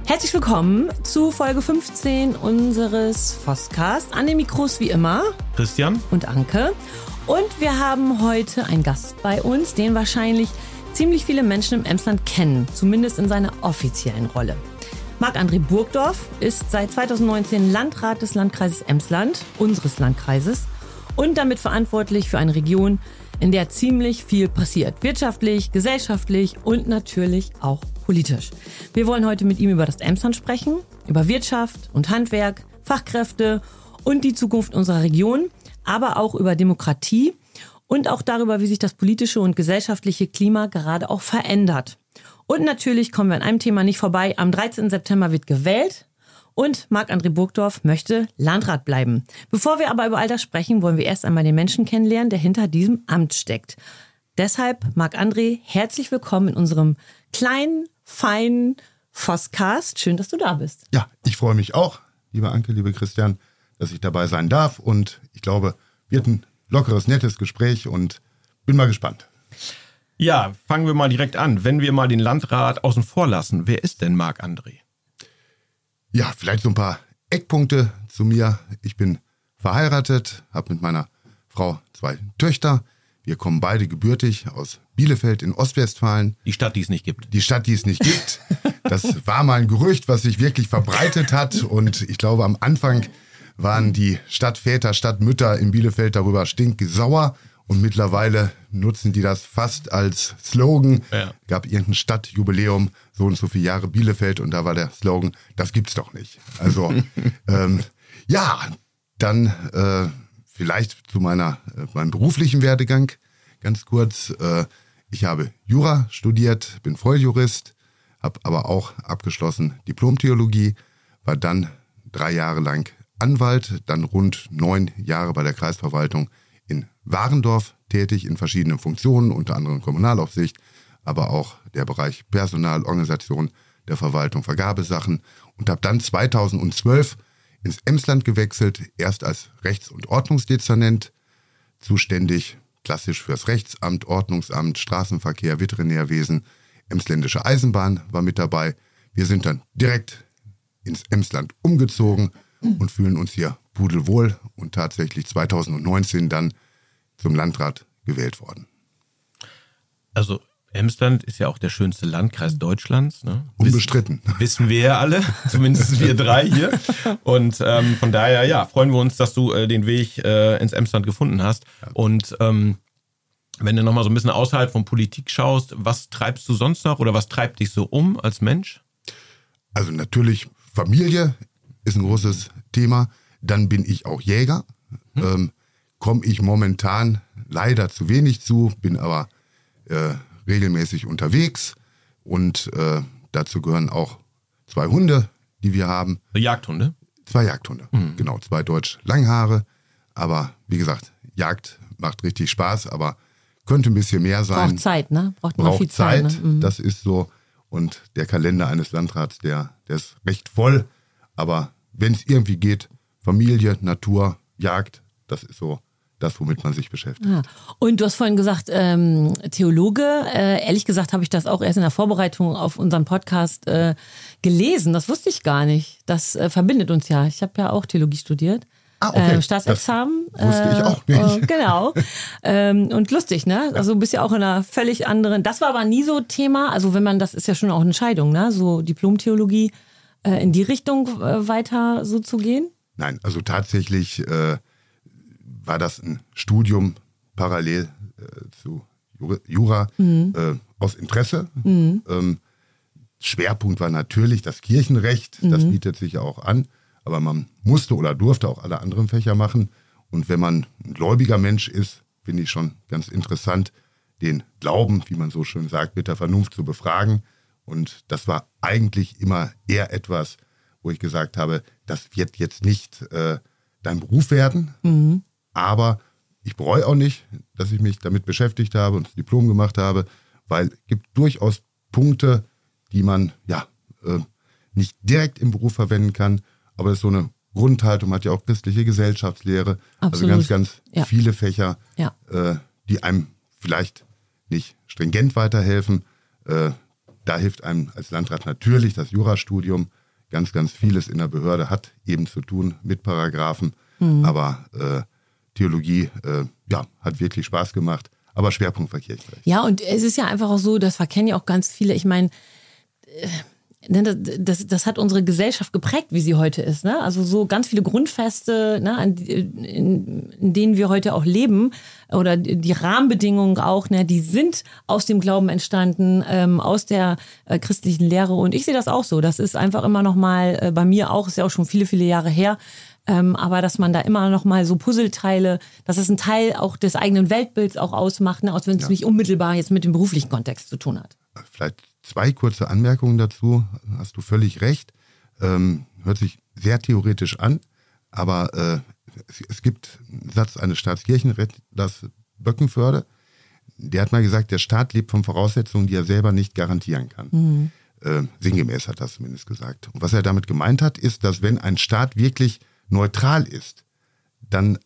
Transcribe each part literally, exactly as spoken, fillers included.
Herzlich willkommen zu Folge fünfzehn unseres Vosscast. An den Mikros wie immer Christian und Anke. Und wir haben heute einen Gast bei uns, den wahrscheinlich ziemlich viele Menschen im Emsland kennen, zumindest in seiner offiziellen Rolle. Marc-André Burgdorf ist seit zweitausendneunzehn Landrat des Landkreises Emsland, unseres Landkreises, und damit verantwortlich für eine Region, in der ziemlich viel passiert. Wirtschaftlich, gesellschaftlich und natürlich auch politisch. Wir wollen heute mit ihm über das Emsland sprechen, über Wirtschaft und Handwerk, Fachkräfte und die Zukunft unserer Region, aber auch über Demokratie und auch darüber, wie sich das politische und gesellschaftliche Klima gerade auch verändert. Und natürlich kommen wir an einem Thema nicht vorbei. Am dreizehnten September wird gewählt und Marc-André Burgdorf möchte Landrat bleiben. Bevor wir aber über all das sprechen, wollen wir erst einmal den Menschen kennenlernen, der hinter diesem Amt steckt. Deshalb, Marc-André, herzlich willkommen in unserem kleinen, feinen Vosscast. Schön, dass du da bist. Ja, ich freue mich auch, liebe Anke, liebe Christian, dass ich dabei sein darf. Und ich glaube, wird ein lockeres, nettes Gespräch und bin mal gespannt. Ja, fangen wir mal direkt an. Wenn wir mal den Landrat außen vor lassen, wer ist denn Marc-André? Ja, vielleicht so ein paar Eckpunkte zu mir. Ich bin verheiratet, habe mit meiner Frau zwei Töchter. Wir kommen beide gebürtig aus Bielefeld in Ostwestfalen. Die Stadt, die es nicht gibt. Die Stadt, die es nicht gibt. Das war mal ein Gerücht, was sich wirklich verbreitet hat. Und ich glaube, am Anfang waren die Stadtväter, Stadtmütter in Bielefeld darüber stinksauer. Und mittlerweile nutzen die das fast als Slogan. Ja. Gab irgendein Stadtjubiläum, so und so viele Jahre Bielefeld. Und da war der Slogan, das gibt's doch nicht. Also, ähm, ja, dann äh, vielleicht zu meiner, äh, meinem beruflichen Werdegang. Ganz kurz, äh, ich habe Jura studiert, bin Volljurist, habe aber auch abgeschlossen Diplom-Theologie, war dann drei Jahre lang Anwalt, dann rund neun Jahre bei der Kreisverwaltung in Warendorf tätig, in verschiedenen Funktionen, unter anderem Kommunalaufsicht, aber auch der Bereich Personal, Organisation der Verwaltung, Vergabesachen und habe dann zweitausendzwölf ins Emsland gewechselt, erst als Rechts- und Ordnungsdezernent, zuständig klassisch fürs Rechtsamt, Ordnungsamt, Straßenverkehr, Veterinärwesen, Emsländische Eisenbahn war mit dabei. Wir sind dann direkt ins Emsland umgezogen und fühlen uns hier pudelwohl und tatsächlich zweitausendneunzehn dann zum Landrat gewählt worden. Also Emsland ist ja auch der schönste Landkreis Deutschlands. Ne? Unbestritten. Wissen, wissen wir ja alle, zumindest wir drei hier. Und ähm, von daher, ja, freuen wir uns, dass du äh, den Weg äh, ins Emsland gefunden hast. Ja. Und ähm, wenn du nochmal so ein bisschen außerhalb von Politik schaust, was treibst du sonst noch oder was treibt dich so um als Mensch? Also natürlich Familie ist ein großes Thema. Dann bin ich auch Jäger. Hm. Ähm, komme ich momentan leider zu wenig zu, bin aber äh, regelmäßig unterwegs und äh, dazu gehören auch zwei Hunde, die wir haben. Jagdhunde? Zwei Jagdhunde, mhm. Genau, zwei Deutsch-Langhaare. Aber wie gesagt, Jagd macht richtig Spaß, aber könnte ein bisschen mehr sein. Braucht Zeit, ne? Braucht, Braucht viel Zeit, Zeit ne? mhm. Das ist so. Und der Kalender eines Landrats, der, der ist recht voll. Aber wenn es irgendwie geht, Familie, Natur, Jagd, das ist so das, womit man sich beschäftigt. Ja. Und du hast vorhin gesagt, ähm, Theologe. Äh, ehrlich gesagt habe ich das auch erst in der Vorbereitung auf unseren Podcast äh, gelesen. Das wusste ich gar nicht. Das äh, verbindet uns ja. Ich habe ja auch Theologie studiert. Ah, okay. Äh, Staatsexamen. Das wusste ich auch nicht. Äh, genau. ähm, und lustig, ne? Also du bist ja auch in einer völlig anderen. Das war aber nie so Thema. Also wenn man, das ist ja schon auch eine Entscheidung, ne? So Diplom-Theologie äh, in die Richtung äh, weiter so zu gehen. Nein, also tatsächlich äh, war das ein Studium parallel äh, zu Jura mhm. äh, aus Interesse. Mhm. Ähm, Schwerpunkt war natürlich das Kirchenrecht, mhm. das bietet sich ja auch an, aber man musste oder durfte auch alle anderen Fächer machen. Und wenn man ein gläubiger Mensch ist, finde ich schon ganz interessant, den Glauben, wie man so schön sagt, mit der Vernunft zu befragen. Und das war eigentlich immer eher etwas, wo ich gesagt habe, das wird jetzt nicht äh, dein Beruf werden, mhm. aber ich bereue auch nicht, dass ich mich damit beschäftigt habe und das Diplom gemacht habe, weil es gibt durchaus Punkte, die man ja äh, nicht direkt im Beruf verwenden kann, aber das ist so eine Grundhaltung, man hat ja auch christliche Gesellschaftslehre, Absolut. Also ganz, ganz ja. viele Fächer, ja. äh, die einem vielleicht nicht stringent weiterhelfen, äh, da hilft einem als Landrat natürlich das Jurastudium. Ganz, ganz vieles in der Behörde hat eben zu tun mit Paragraphen. Mhm. Aber äh, Theologie äh, ja, hat wirklich Spaß gemacht. Aber Schwerpunkt war Kirchenrecht. Ja, und es ist ja einfach auch so, das verkennen ja auch ganz viele. Ich meine, äh, Das, das, das hat unsere Gesellschaft geprägt, wie sie heute ist. Ne? Also so ganz viele Grundfeste, ne, in, in denen wir heute auch leben, oder die Rahmenbedingungen auch, ne, die sind aus dem Glauben entstanden, ähm, aus der äh, christlichen Lehre. Und ich sehe das auch so. Das ist einfach immer noch mal äh, bei mir auch, ist ja auch schon viele, viele Jahre her. Ähm, aber dass man da immer noch mal so Puzzleteile, dass es ein Teil auch des eigenen Weltbilds auch ausmacht, ne, auch wenn es ja. nicht unmittelbar jetzt mit dem beruflichen Kontext zu tun hat. Vielleicht zwei kurze Anmerkungen dazu. Hast du völlig recht. Ähm, hört sich sehr theoretisch an, aber äh, es, es gibt einen Satz eines Staatskirchenrechtlers Böckenförde, der hat mal gesagt, der Staat lebt von Voraussetzungen, die er selber nicht garantieren kann. Mhm. Äh, sinngemäß hat er zumindest gesagt. Und was er damit gemeint hat, ist, dass wenn ein Staat wirklich neutral ist, dann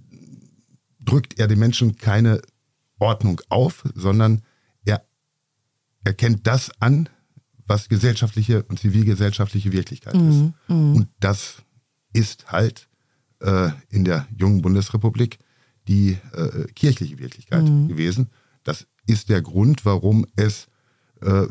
drückt er den Menschen keine Ordnung auf, sondern er kennt das an, was gesellschaftliche und zivilgesellschaftliche Wirklichkeit ist. Mm, mm. Und das ist halt äh, in der jungen Bundesrepublik die äh, kirchliche Wirklichkeit mm. gewesen. Das ist der Grund, warum es äh,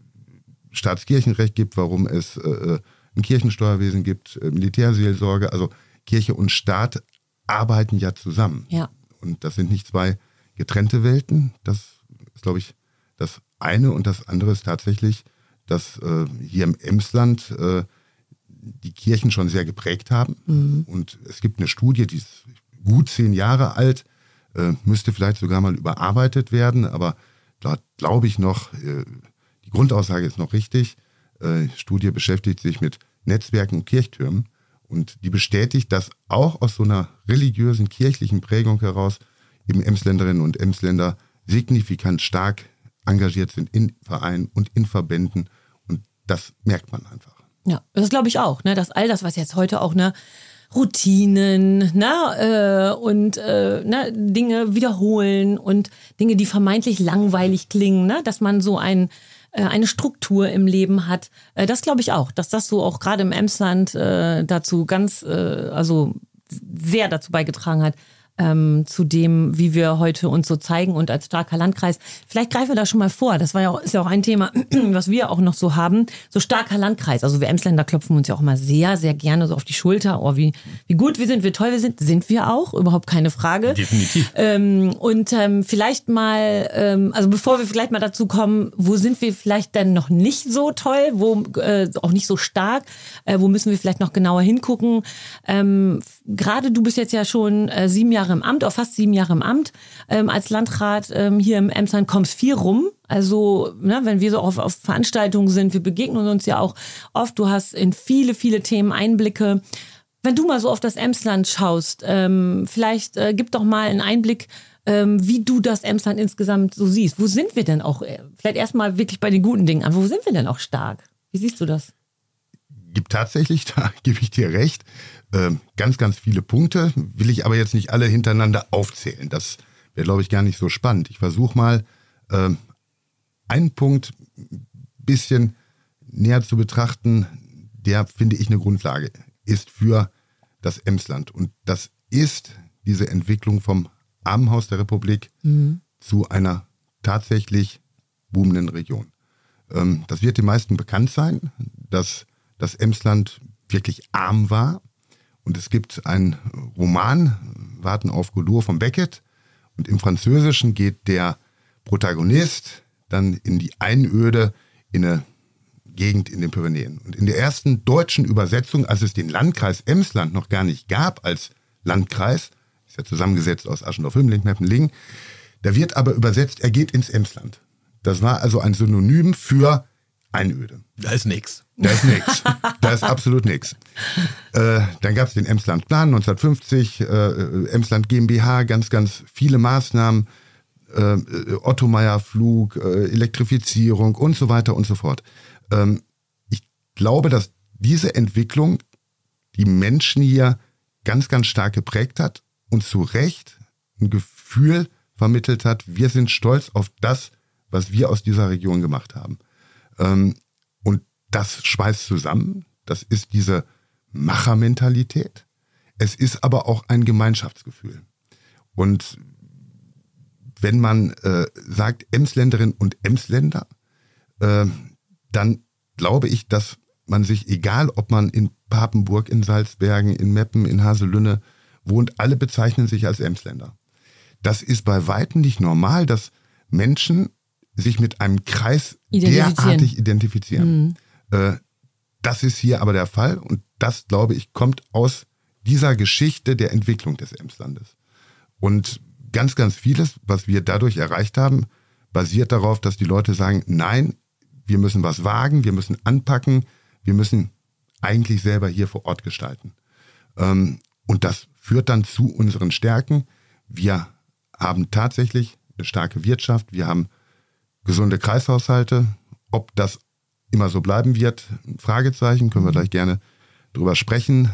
Staatskirchenrecht gibt, warum es äh, ein Kirchensteuerwesen gibt, äh, Militärseelsorge. Also Kirche und Staat arbeiten ja zusammen. Ja. Und das sind nicht zwei getrennte Welten. Das ist, glaube ich, das eine, und das andere ist tatsächlich, dass äh, hier im Emsland äh, die Kirchen schon sehr geprägt haben. Mhm. Und es gibt eine Studie, die ist gut zehn Jahre alt, äh, müsste vielleicht sogar mal überarbeitet werden, aber dort glaube ich noch, äh, die Grundaussage ist noch richtig. Äh, die Studie beschäftigt sich mit Netzwerken und Kirchtürmen, und die bestätigt, dass auch aus so einer religiösen, kirchlichen Prägung heraus eben Emsländerinnen und Emsländer signifikant stark engagiert sind in Vereinen und in Verbänden, und das merkt man einfach. Ja, das glaube ich auch, ne, dass all das, was jetzt heute auch, ne, Routinen, ne, äh, und äh, ne, Dinge wiederholen und Dinge, die vermeintlich langweilig klingen, ne, dass man so ein, äh, eine Struktur im Leben hat, äh, das glaube ich auch, dass das so auch gerade im Emsland äh, dazu ganz, äh, also sehr dazu beigetragen hat, Ähm, zu dem, wie wir heute uns so zeigen und als starker Landkreis. Vielleicht greifen wir da schon mal vor. Das war ja auch, ist ja auch ein Thema, was wir auch noch so haben. So starker Landkreis. Also wir Emsländer klopfen uns ja auch immer sehr, sehr gerne so auf die Schulter. Oh, wie, wie gut wir sind, wie toll wir sind. Sind wir auch. Überhaupt keine Frage. Definitiv. Ähm, und ähm, vielleicht mal, ähm, also bevor wir vielleicht mal dazu kommen, wo sind wir vielleicht denn noch nicht so toll, wo äh, auch nicht so stark, äh, wo müssen wir vielleicht noch genauer hingucken. Ähm, gerade du bist jetzt ja schon äh, sieben Jahre im Amt, auch fast sieben Jahre im Amt, ähm, als Landrat ähm, hier im Emsland kommst viel rum. Also, ne, wenn wir so auf, auf Veranstaltungen sind, wir begegnen uns ja auch oft, du hast in viele, viele Themen Einblicke. Wenn du mal so auf das Emsland schaust, ähm, vielleicht äh, gib doch mal einen Einblick, ähm, wie du das Emsland insgesamt so siehst. Wo sind wir denn auch, äh, vielleicht erstmal wirklich bei den guten Dingen an, wo sind wir denn auch stark? Wie siehst du das? Gibt tatsächlich, da gebe ich dir recht, äh, ganz, ganz viele Punkte, will ich aber jetzt nicht alle hintereinander aufzählen. Das wäre, glaube ich, gar nicht so spannend. Ich versuche mal, äh, einen Punkt ein bisschen näher zu betrachten, der, finde ich, eine Grundlage ist für das Emsland. Und das ist diese Entwicklung vom Armenhaus der Republik mhm. zu einer tatsächlich boomenden Region. Ähm, das wird den meisten bekannt sein, dass das Emsland wirklich arm war. Und es gibt einen Roman, Warten auf Godot von Beckett. Und im Französischen geht der Protagonist dann in die Einöde, in eine Gegend in den Pyrenäen. Und in der ersten deutschen Übersetzung, als es den Landkreis Emsland noch gar nicht gab als Landkreis, ist ja zusammengesetzt aus Aschendorf-Hümmling, Meppenlingen, da wird aber übersetzt, er geht ins Emsland. Das war also ein Synonym für Einöde. Da ist nix. Da ist nix. Da ist absolut nix. Äh, dann gab es den Emsland-Plan neunzehnhundertfünfzig, äh, Emsland GmbH, ganz, ganz viele Maßnahmen, äh, Otto-Meyer-Flug, äh, Elektrifizierung und so weiter und so fort. Ähm, ich glaube, dass diese Entwicklung die Menschen hier ganz, ganz stark geprägt hat und zu Recht ein Gefühl vermittelt hat, wir sind stolz auf das, was wir aus dieser Region gemacht haben. Ähm, und das schweißt zusammen. Das ist diese Machermentalität. Es ist aber auch ein Gemeinschaftsgefühl. Und wenn man äh, sagt Emsländerinnen und Emsländer, äh, dann glaube ich, dass man sich, egal ob man in Papenburg, in Salzbergen, in Meppen, in Haselünne wohnt, alle bezeichnen sich als Emsländer. Das ist bei weitem nicht normal, dass Menschen sich mit einem Kreis identifizieren. derartig identifizieren. Mhm. Äh, das ist hier aber der Fall und das, glaube ich, kommt aus dieser Geschichte der Entwicklung des Emslandes. Und ganz, ganz vieles, was wir dadurch erreicht haben, basiert darauf, dass die Leute sagen, nein, wir müssen was wagen, wir müssen anpacken, wir müssen eigentlich selber hier vor Ort gestalten. Und das führt dann zu unseren Stärken. Wir haben tatsächlich eine starke Wirtschaft, wir haben gesunde Kreishaushalte. Ob das immer so bleiben wird, Fragezeichen, können wir gleich gerne drüber sprechen.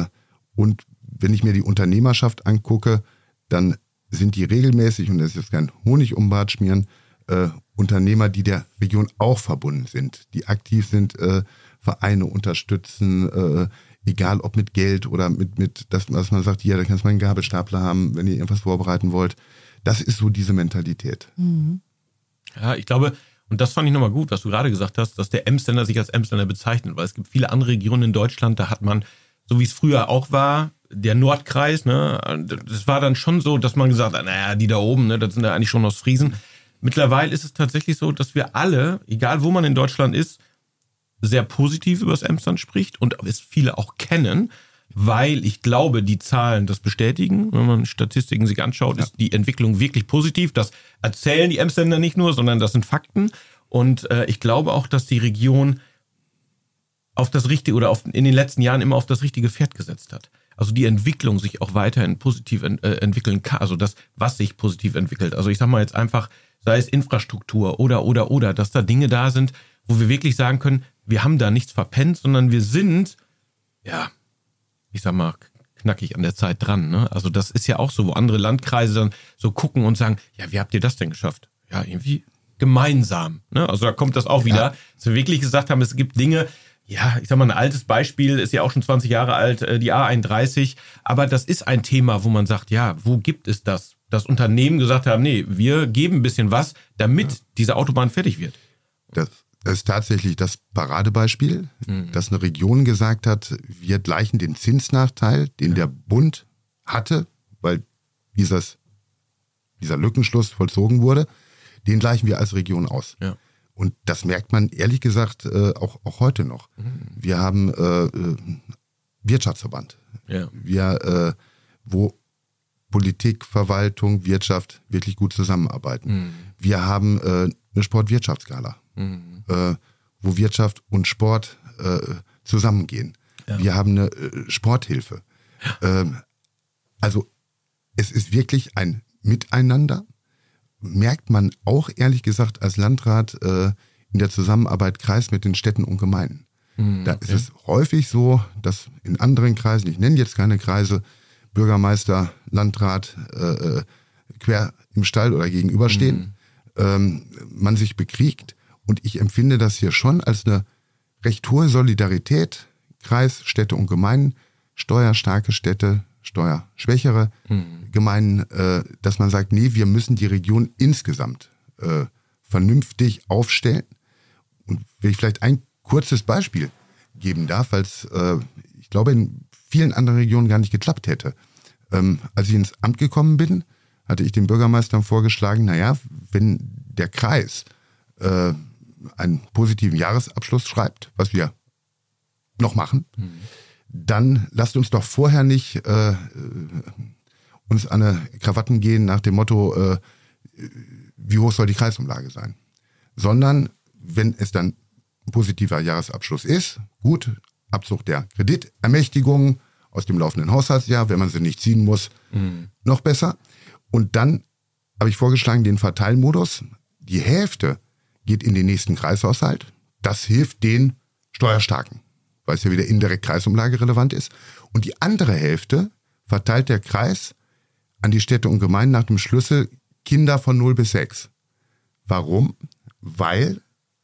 Und wenn ich mir die Unternehmerschaft angucke, dann sind die regelmäßig, und das ist jetzt kein Honig um den Bart schmieren, äh, Unternehmer, die der Region auch verbunden sind, die aktiv sind, äh, Vereine unterstützen, äh, egal ob mit Geld oder mit, mit das, was man sagt, hier, da kannst du mal einen Gabelstapler haben, wenn ihr irgendwas vorbereiten wollt. Das ist so diese Mentalität. Mhm. Ja, ich glaube, und das fand ich nochmal gut, was du gerade gesagt hast, dass der Emsländer sich als Emsländer bezeichnet, weil es gibt viele andere Regionen in Deutschland, da hat man, so wie es früher auch war, der Nordkreis, ne, das war dann schon so, dass man gesagt hat, naja, die da oben, ne, das sind ja eigentlich schon Ostfriesen. Mittlerweile ist es tatsächlich so, dass wir alle, egal wo man in Deutschland ist, sehr positiv über das Emsland spricht und es viele auch kennen, weil ich glaube, die Zahlen das bestätigen. Wenn man Statistiken sich anschaut, ja. ist die Entwicklung wirklich positiv. Das erzählen die Emsländer nicht nur, sondern das sind Fakten. Und äh, ich glaube auch, dass die Region auf das Richtige oder auf, in den letzten Jahren immer auf das richtige Pferd gesetzt hat. Also die Entwicklung sich auch weiterhin positiv ent, äh, entwickeln kann. Also das, was sich positiv entwickelt. Also ich sag mal jetzt einfach, sei es Infrastruktur oder, oder, oder, dass da Dinge da sind, wo wir wirklich sagen können, wir haben da nichts verpennt, sondern wir sind, ja, ich sag mal, knackig an der Zeit dran. Ne? Also das ist ja auch so, wo andere Landkreise dann so gucken und sagen, ja, wie habt ihr das denn geschafft? Ja, irgendwie gemeinsam. Ne? Also da kommt das auch wieder, dass wir wirklich gesagt haben, es gibt Dinge, ja, ich sag mal, ein altes Beispiel ist ja auch schon zwanzig Jahre alt, die A einunddreißig, aber das ist ein Thema, wo man sagt, ja, wo gibt es das? Das Unternehmen gesagt haben, nee, wir geben ein bisschen was, damit ja. diese Autobahn fertig wird. Das ist tatsächlich das Paradebeispiel, mhm. dass eine Region gesagt hat, wir gleichen den Zinsnachteil, den ja. der Bund hatte, weil dieses, dieser Lückenschluss vollzogen wurde, den gleichen wir als Region aus. Ja. Und das merkt man ehrlich gesagt äh, auch, auch heute noch. Mhm. Wir haben äh, Wirtschaftsverband, ja. wir, äh, wo Politik, Verwaltung, Wirtschaft wirklich gut zusammenarbeiten. Mhm. Wir haben äh, eine Sportwirtschaftsskala, mhm. äh, wo Wirtschaft und Sport äh, zusammengehen. Ja. Wir haben eine äh, Sporthilfe. Ja. Ähm, also es ist wirklich ein Miteinander. Merkt man auch ehrlich gesagt als Landrat äh, in der Zusammenarbeit Kreis mit den Städten und Gemeinden. Mhm, da ist okay. es häufig so, dass in anderen Kreisen, ich nenne jetzt keine Kreise, Bürgermeister, Landrat äh, quer im Stall oder gegenüberstehen, mhm. ähm, man sich bekriegt und ich empfinde das hier schon als eine recht hohe Solidarität, Kreis, Städte und Gemeinden, steuerstarke Städte, steuerschwächere mhm. Gemeinden, äh, dass man sagt, nee, wir müssen die Region insgesamt äh, vernünftig aufstellen. Und wenn ich vielleicht ein kurzes Beispiel geben darf, weil es, äh, ich glaube, in vielen anderen Regionen gar nicht geklappt hätte. Ähm, als ich ins Amt gekommen bin, hatte ich den Bürgermeistern vorgeschlagen, naja, wenn der Kreis äh, einen positiven Jahresabschluss schreibt, was wir noch machen, mhm. dann lasst uns doch vorher nicht äh, uns an eine Krawatten gehen nach dem Motto, äh, wie hoch soll die Kreisumlage sein, sondern wenn es dann ein positiver Jahresabschluss ist, gut, Abzug der Kreditermächtigung aus dem laufenden Haushaltsjahr, wenn man sie nicht ziehen muss, mhm. noch besser. Und dann habe ich vorgeschlagen, den Verteilmodus, die Hälfte geht in den nächsten Kreishaushalt, das hilft den Steuerstarken, weil es ja wieder indirekt Kreisumlage relevant ist. Und die andere Hälfte verteilt der Kreis an die Städte und Gemeinden nach dem Schlüssel Kinder von null bis sechs. Warum? Weil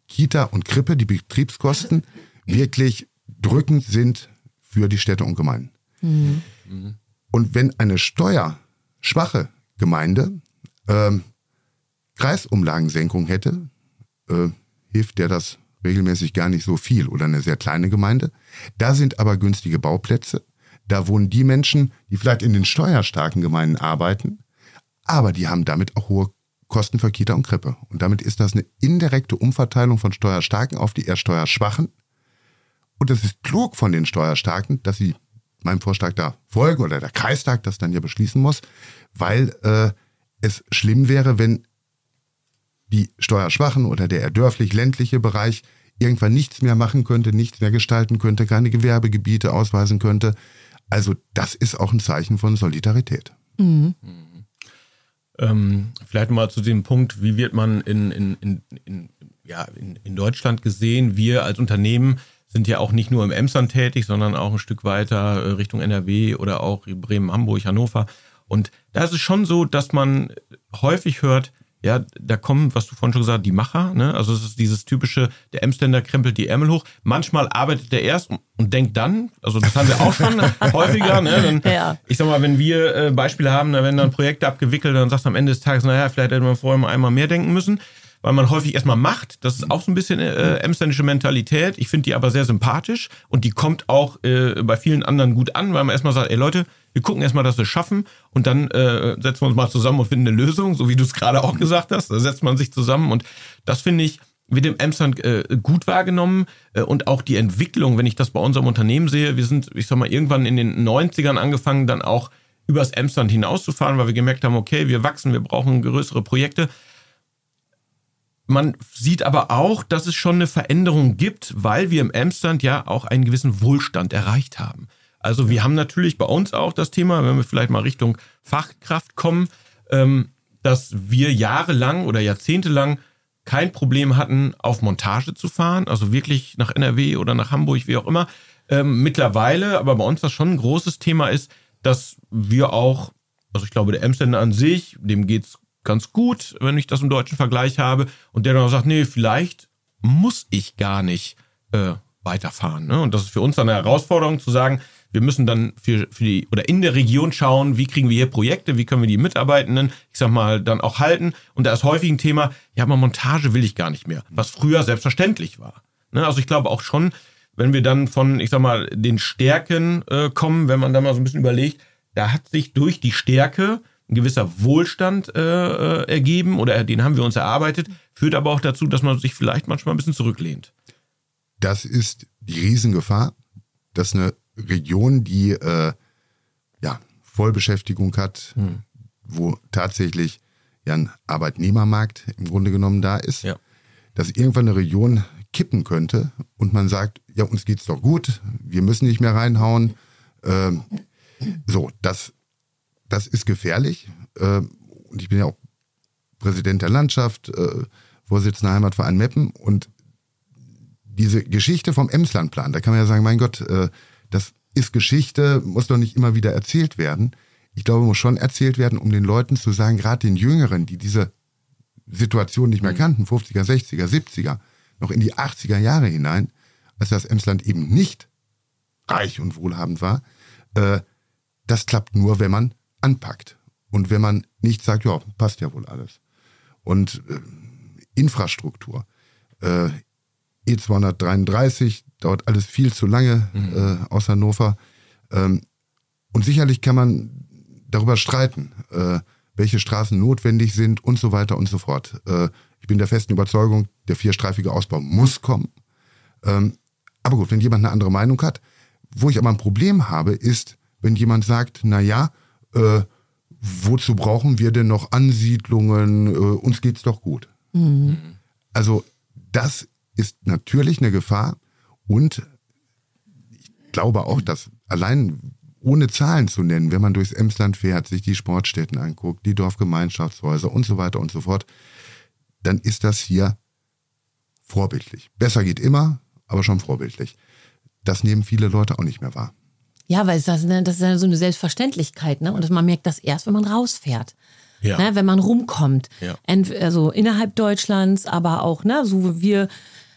Kita und Krippe, die Betriebskosten, wirklich drückend sind für die Städte und Gemeinden. Mhm. Und wenn eine steuerschwache Gemeinde ähm, Kreisumlagensenkung hätte, äh, hilft der das regelmäßig gar nicht so viel oder eine sehr kleine Gemeinde. Da sind aber günstige Bauplätze. Da wohnen die Menschen, die vielleicht in den steuerstarken Gemeinden arbeiten, aber die haben damit auch hohe Kosten für Kita und Krippe. Und damit ist das eine indirekte Umverteilung von Steuerstarken auf die eher Steuerschwachen. Und es ist klug von den Steuerstarken, dass sie meinem Vorschlag da folgen oder der Kreistag das dann ja beschließen muss, weil äh, es schlimm wäre, wenn die Steuerschwachen oder der eher dörflich-ländliche Bereich irgendwann nichts mehr machen könnte, nichts mehr gestalten könnte, keine Gewerbegebiete ausweisen könnte. Also das ist auch ein Zeichen von Solidarität. Mhm. Ähm, vielleicht mal zu dem Punkt, wie wird man in, in, in, in, ja, in, in Deutschland gesehen? Wir als Unternehmen sind ja auch nicht nur im Emsland tätig, sondern auch ein Stück weiter Richtung N R W oder auch Bremen, Hamburg, Hannover. Und da ist es schon so, dass man häufig hört, ja, da kommen, was du vorhin schon gesagt hast, die Macher, ne? Also es ist dieses typische, der Emsländer krempelt die Ärmel hoch. Manchmal arbeitet der erst und, und denkt dann, also das haben wir auch schon häufiger, ne? Dann, ja. Ich sag mal, wenn wir äh, Beispiele haben, da werden dann Projekte abgewickelt, dann sagst du am Ende des Tages, naja, vielleicht hätte man vorher mal einmal mehr denken müssen, weil man häufig erstmal macht. Das ist auch so ein bisschen äh, emsländische Mentalität. Ich finde die aber sehr sympathisch und die kommt auch äh, bei vielen anderen gut an, weil man erstmal sagt, ey Leute, wir gucken erstmal, dass wir es schaffen und dann äh, setzen wir uns mal zusammen und finden eine Lösung, so wie du es gerade auch gesagt hast. Da setzt man sich zusammen und das finde ich, wird im Emsland äh, gut wahrgenommen äh, und auch die Entwicklung, wenn ich das bei unserem Unternehmen sehe, wir sind, ich sag mal, irgendwann in den neunzigern angefangen, dann auch übers Emsland hinauszufahren, weil wir gemerkt haben, okay, wir wachsen, wir brauchen größere Projekte. Man sieht aber auch, dass es schon eine Veränderung gibt, weil wir im Emsland ja auch einen gewissen Wohlstand erreicht haben. Also wir haben natürlich bei uns auch das Thema, wenn wir vielleicht mal Richtung Fachkraft kommen, dass wir jahrelang oder jahrzehntelang kein Problem hatten, auf Montage zu fahren, also wirklich nach N R W oder nach Hamburg, wie auch immer. Mittlerweile, aber bei uns das schon ein großes Thema ist, dass wir auch, also ich glaube der Emsländer an sich, dem geht's ganz gut, wenn ich das im deutschen Vergleich habe, und der dann auch sagt, nee, vielleicht muss ich gar nicht äh, weiterfahren. Ne? Und das ist für uns dann eine Herausforderung zu sagen, wir müssen dann für, für die oder in der Region schauen, wie kriegen wir hier Projekte, wie können wir die Mitarbeitenden, ich sag mal, dann auch halten. Und da ist häufig ein Thema, ja, aber Montage will ich gar nicht mehr, was früher selbstverständlich war. Ne? Also ich glaube auch schon, wenn wir dann von, ich sag mal, den Stärken äh, kommen, wenn man da mal so ein bisschen überlegt, da hat sich durch die Stärke ein gewisser Wohlstand äh, ergeben oder den haben wir uns erarbeitet, führt aber auch dazu, dass man sich vielleicht manchmal ein bisschen zurücklehnt. Das ist die Riesengefahr, dass eine Region, die äh, ja, Vollbeschäftigung hat, hm. wo tatsächlich ja ein Arbeitnehmermarkt im Grunde genommen da ist, ja. dass irgendwann eine Region kippen könnte und man sagt, ja, uns geht's doch gut, wir müssen nicht mehr reinhauen. Ähm, so, das Das ist gefährlich und ich bin ja auch Präsident der Landschaft, Vorsitzender Heimatverein Meppen und diese Geschichte vom Emslandplan, da kann man ja sagen, mein Gott, das ist Geschichte, muss doch nicht immer wieder erzählt werden. Ich glaube, muss schon erzählt werden, um den Leuten zu sagen, gerade den Jüngeren, die diese Situation nicht mehr kannten, fünfziger, sechziger, siebziger, noch in die achtziger Jahre hinein, als das Emsland eben nicht reich und wohlhabend war, das klappt nur, wenn man anpackt. Und wenn man nicht sagt, ja, passt ja wohl alles. Und äh, Infrastruktur, äh, E zweihundertdreiunddreißig, dauert alles viel zu lange mhm. äh, aus Hannover. Ähm, und sicherlich kann man darüber streiten, äh, welche Straßen notwendig sind und so weiter und so fort. Äh, ich bin der festen Überzeugung, der vierstreifige Ausbau muss kommen. Ähm, aber gut, wenn jemand eine andere Meinung hat, wo ich aber ein Problem habe, ist, wenn jemand sagt, na ja, Äh, wozu brauchen wir denn noch Ansiedlungen? Äh, uns geht's doch gut. Mhm. Also das ist natürlich eine Gefahr und ich glaube auch, dass allein ohne Zahlen zu nennen, wenn man durchs Emsland fährt, sich die Sportstätten anguckt, die Dorfgemeinschaftshäuser und so weiter und so fort, dann ist das hier vorbildlich. Besser geht immer, aber schon vorbildlich. Das nehmen viele Leute auch nicht mehr wahr. Ja, weil das, das ist ja so eine Selbstverständlichkeit, ne? Und man merkt das erst, wenn man rausfährt. Ja. Ne? Wenn man rumkommt. Ja. Ent, also innerhalb Deutschlands, aber auch, ne, so wie wir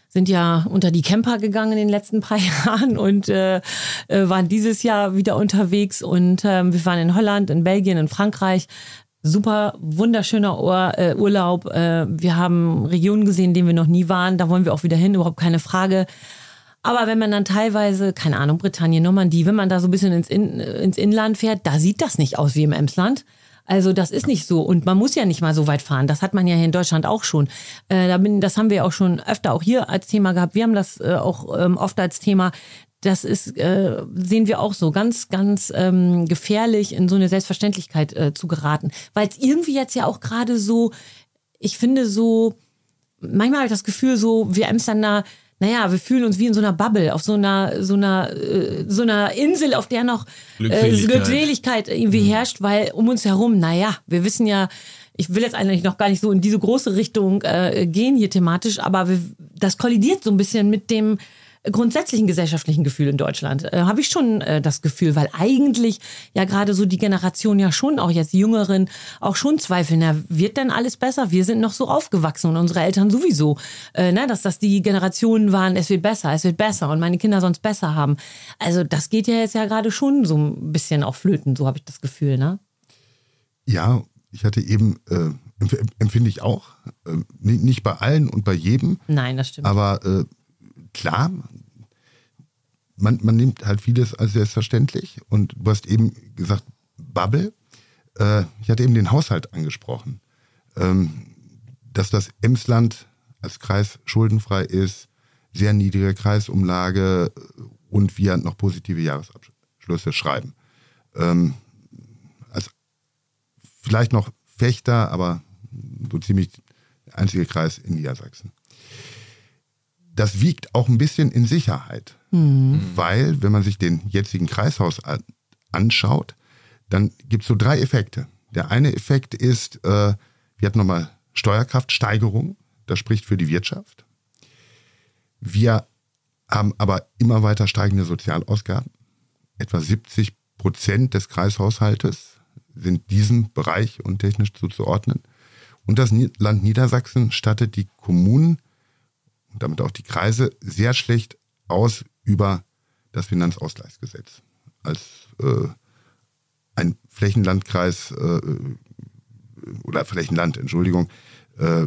sind ja unter die Camper gegangen in den letzten paar Jahren und äh, waren dieses Jahr wieder unterwegs. Und äh, wir waren in Holland, in Belgien, in Frankreich. Super, wunderschöner Ur, äh, Urlaub. Äh, wir haben Regionen gesehen, in denen wir noch nie waren. Da wollen wir auch wieder hin, überhaupt keine Frage. Aber wenn man dann teilweise, keine Ahnung, Britannien, Normandie, wenn man da so ein bisschen ins, in, ins Inland fährt, da sieht das nicht aus wie im Emsland. Also das ist nicht so und man muss ja nicht mal so weit fahren. Das hat man ja hier in Deutschland auch schon. Äh, da bin, das haben wir auch schon öfter auch hier als Thema gehabt. Wir haben das äh, auch ähm, oft als Thema. Das ist, äh, sehen wir auch so, ganz, ganz ähm, gefährlich in so eine Selbstverständlichkeit äh, zu geraten. Weil es irgendwie jetzt ja auch gerade so, ich finde so, manchmal habe ich das Gefühl so, wir Emsländer, naja, wir fühlen uns wie in so einer Bubble, auf so einer, so einer, äh, so einer Insel, auf der noch Glückseligkeit, äh, Glückseligkeit irgendwie mhm. herrscht, weil um uns herum, naja, wir wissen ja, ich will jetzt eigentlich noch gar nicht so in diese große Richtung äh, gehen hier thematisch, aber wir, das kollidiert so ein bisschen mit dem grundsätzlichen gesellschaftlichen Gefühl in Deutschland. Äh, habe ich schon äh, das Gefühl, weil eigentlich ja gerade so die Generation ja schon, auch jetzt die Jüngeren, auch schon zweifeln, na, wird denn alles besser? Wir sind noch so aufgewachsen und unsere Eltern sowieso, äh, ne, dass das die Generationen waren, es wird besser, es wird besser und meine Kinder sonst besser haben. Also das geht ja jetzt ja gerade schon so ein bisschen auf Flöten, so habe ich das Gefühl, ne? Ja, ich hatte eben, äh, empfinde ich auch, äh, nicht bei allen und bei jedem. Nein, das stimmt. Aber äh, klar, man, man nimmt halt vieles als selbstverständlich und du hast eben gesagt, Bubble. Äh, ich hatte eben den Haushalt angesprochen, ähm, dass das Emsland als Kreis schuldenfrei ist, sehr niedrige Kreisumlage und wir noch positive Jahresabschlüsse schreiben. Ähm, als vielleicht noch Fechter, aber so ziemlich der einzige Kreis in Niedersachsen. Das wiegt auch ein bisschen in Sicherheit, mhm. weil, wenn man sich den jetzigen Kreishaushalt anschaut, dann gibt es so drei Effekte. Der eine Effekt ist, äh, wir hatten nochmal Steuerkraftsteigerung, das spricht für die Wirtschaft. Wir haben aber immer weiter steigende Sozialausgaben. Etwa siebzig Prozent des Kreishaushaltes sind diesem Bereich und technisch zuzuordnen. Und das Land Niedersachsen stattet die Kommunen und damit auch die Kreise sehr schlecht aus über das Finanzausgleichsgesetz. Als äh, ein Flächenlandkreis äh, oder Flächenland, Entschuldigung, äh,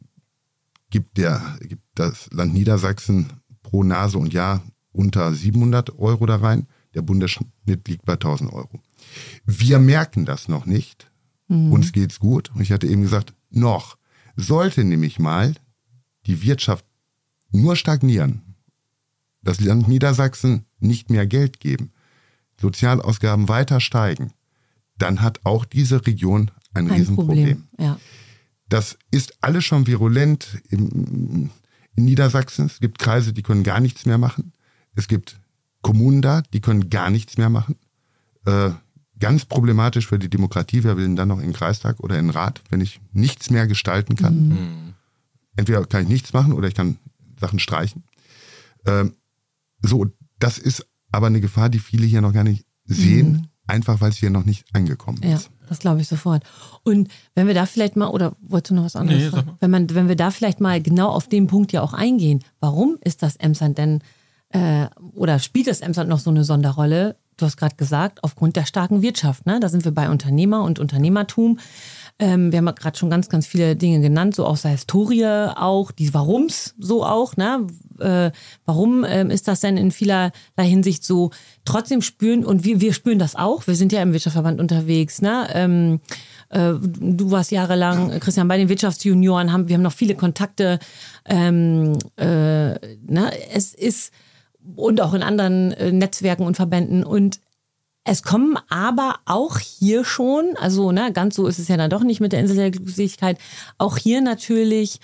gibt, der, gibt das Land Niedersachsen pro Nase und Jahr unter siebenhundert Euro da rein. Der Bundesschnitt liegt bei tausend Euro. Wir merken das noch nicht. Mhm. Uns geht's gut. Und ich hatte eben gesagt, noch. Sollte nämlich mal die Wirtschaft nur stagnieren, das Land Niedersachsen nicht mehr Geld geben, Sozialausgaben weiter steigen, dann hat auch diese Region ein, ein Riesenproblem. Ja. Das ist alles schon virulent in, in Niedersachsen. Es gibt Kreise, die können gar nichts mehr machen. Es gibt Kommunen da, die können gar nichts mehr machen. Äh, ganz problematisch für die Demokratie. Wer will denn dann noch in den Kreistag oder in den Rat, wenn ich nichts mehr gestalten kann? Mhm. Entweder kann ich nichts machen oder ich kann Sachen streichen. Ähm, so, das ist aber eine Gefahr, die viele hier noch gar nicht sehen, mhm. einfach weil es hier noch nicht angekommen ist. Ja, das glaube ich sofort. Und wenn wir da vielleicht mal, oder wolltest du noch was anderes nee, sagen? Wenn, man, wenn wir da vielleicht mal genau auf den Punkt ja auch eingehen, warum ist das Emsland denn, äh, oder spielt das Emsland noch so eine Sonderrolle? Du hast gerade gesagt, aufgrund der starken Wirtschaft. Ne? Da sind wir bei Unternehmer und Unternehmertum. Ähm, wir haben ja gerade schon ganz, ganz viele Dinge genannt, so aus der Historie auch, die Warums so auch. Ne? Äh, warum ähm, ist das denn in vielerlei Hinsicht so? Trotzdem spüren, und wir, wir spüren das auch, wir sind ja im Wirtschaftsverband unterwegs. Ne? Ähm, äh, du warst jahrelang, Christian, bei den Wirtschaftsjunioren, haben, wir haben noch viele Kontakte. Ähm, äh, ne? Es ist, und auch in anderen äh, Netzwerken und Verbänden, und es kommen aber auch hier schon, also ne, ganz so ist es ja dann doch nicht mit der Insel der Glückseligkeit, auch hier natürlich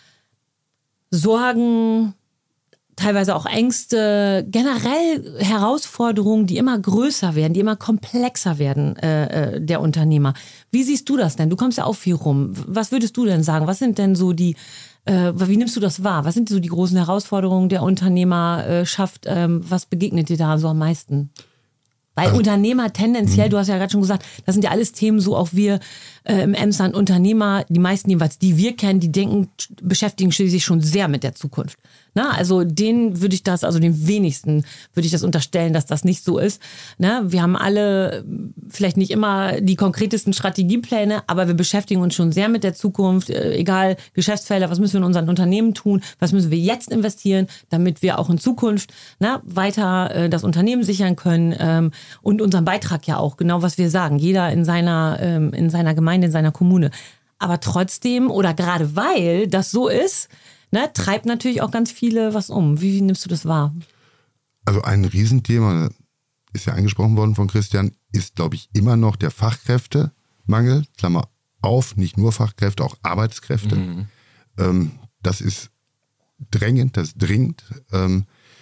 Sorgen, teilweise auch Ängste, generell Herausforderungen, die immer größer werden, die immer komplexer werden, äh, der Unternehmer. Wie siehst du das denn? Du kommst ja auch viel rum. Was würdest du denn sagen? Was sind denn so die, äh, wie nimmst du das wahr? Was sind so die großen Herausforderungen der Unternehmerschaft? Ähm, was begegnet dir da so am meisten? Weil also, Unternehmer tendenziell, mh. du hast ja gerade schon gesagt, das sind ja alles Themen, so auch wir äh, im Emsland Unternehmer, die meisten jedenfalls, die wir kennen, die denken, beschäftigen sich schon sehr mit der Zukunft. Na, also denen würde ich das, also den wenigsten würde ich das unterstellen, dass das nicht so ist. Na, wir haben alle vielleicht nicht immer die konkretesten Strategiepläne, aber wir beschäftigen uns schon sehr mit der Zukunft. Egal, Geschäftsfelder, was müssen wir in unseren Unternehmen tun, was müssen wir jetzt investieren, damit wir auch in Zukunft na, weiter äh, das Unternehmen sichern können ähm, und unseren Beitrag ja auch, genau was wir sagen, jeder in seiner, ähm, in seiner Gemeinde, in seiner Kommune. Aber trotzdem oder gerade weil das so ist, ne, treibt natürlich auch ganz viele was um. Wie, wie nimmst du das wahr? Also ein Riesenthema, ist ja angesprochen worden von Christian, ist, glaube ich, immer noch der Fachkräftemangel, Klammer auf, nicht nur Fachkräfte, auch Arbeitskräfte. Mhm. Ähm, das ist drängend, das ist dringend. Ähm,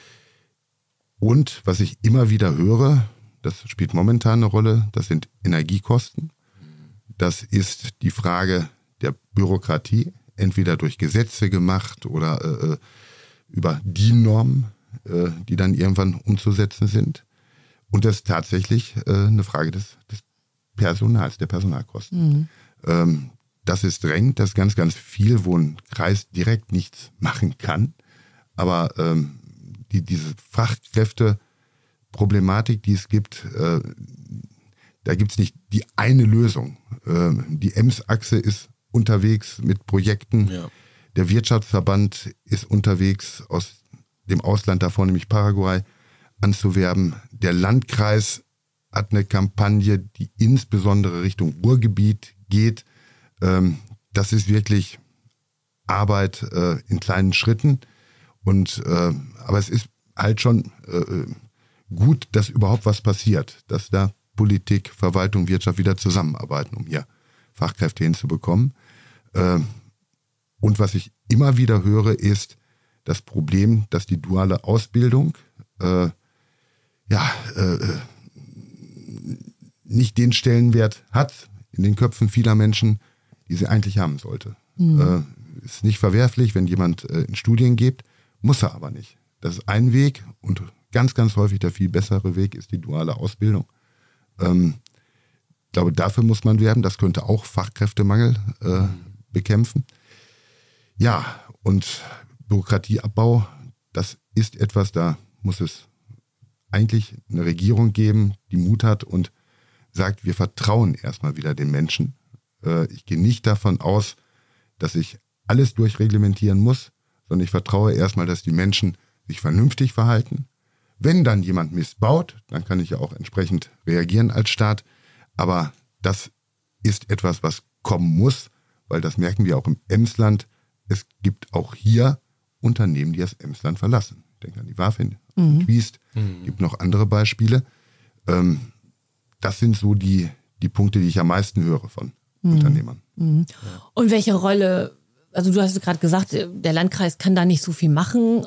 und was ich immer wieder höre, das spielt momentan eine Rolle, das sind Energiekosten. Das ist die Frage der Bürokratie, entweder durch Gesetze gemacht oder äh, über D I N-Normen, äh, die dann irgendwann umzusetzen sind. Und das ist tatsächlich äh, eine Frage des, des Personals, der Personalkosten. Mhm. Ähm, das ist drängend, das ist ganz, ganz viel, wo ein Kreis direkt nichts machen kann. Aber ähm, die, diese Fachkräfteproblematik, die es gibt, äh, da gibt es nicht die eine Lösung. Äh, die Ems-Achse ist unterwegs mit Projekten. Ja. Der Wirtschaftsverband ist unterwegs, aus dem Ausland davor, nämlich Paraguay, anzuwerben. Der Landkreis hat eine Kampagne, die insbesondere Richtung Ruhrgebiet geht. Ähm, das ist wirklich Arbeit äh, in kleinen Schritten. Und äh, aber es ist halt schon äh, gut, dass überhaupt was passiert, dass da Politik, Verwaltung, Wirtschaft wieder zusammenarbeiten, um hier Fachkräfte hinzubekommen. Und was ich immer wieder höre, ist das Problem, dass die duale Ausbildung äh, ja, äh, nicht den Stellenwert hat in den Köpfen vieler Menschen, die sie eigentlich haben sollte. Mhm. Äh, ist nicht verwerflich, wenn jemand äh, in Studien geht, muss er aber nicht. Das ist ein Weg und ganz, ganz häufig der viel bessere Weg ist die duale Ausbildung. Ähm, ich glaube, dafür muss man werben. Das könnte auch Fachkräftemangel äh, bekämpfen. Ja, und Bürokratieabbau, das ist etwas, da muss es eigentlich eine Regierung geben, die Mut hat und sagt, wir vertrauen erstmal wieder den Menschen. Äh, ich gehe nicht davon aus, dass ich alles durchreglementieren muss, sondern ich vertraue erstmal, dass die Menschen sich vernünftig verhalten. Wenn dann jemand missbaut, dann kann ich ja auch entsprechend reagieren als Staat. Aber das ist etwas, was kommen muss, weil das merken wir auch im Emsland. Es gibt auch hier Unternehmen, die das Emsland verlassen. Ich denke an die Wafin, mhm. und Wiest. Mhm. Gibt noch andere Beispiele. Ähm, das sind so die, die Punkte, die ich am meisten höre von mhm. Unternehmern. Mhm. Und welche Rolle, also du hast gerade gesagt, der Landkreis kann da nicht so viel machen.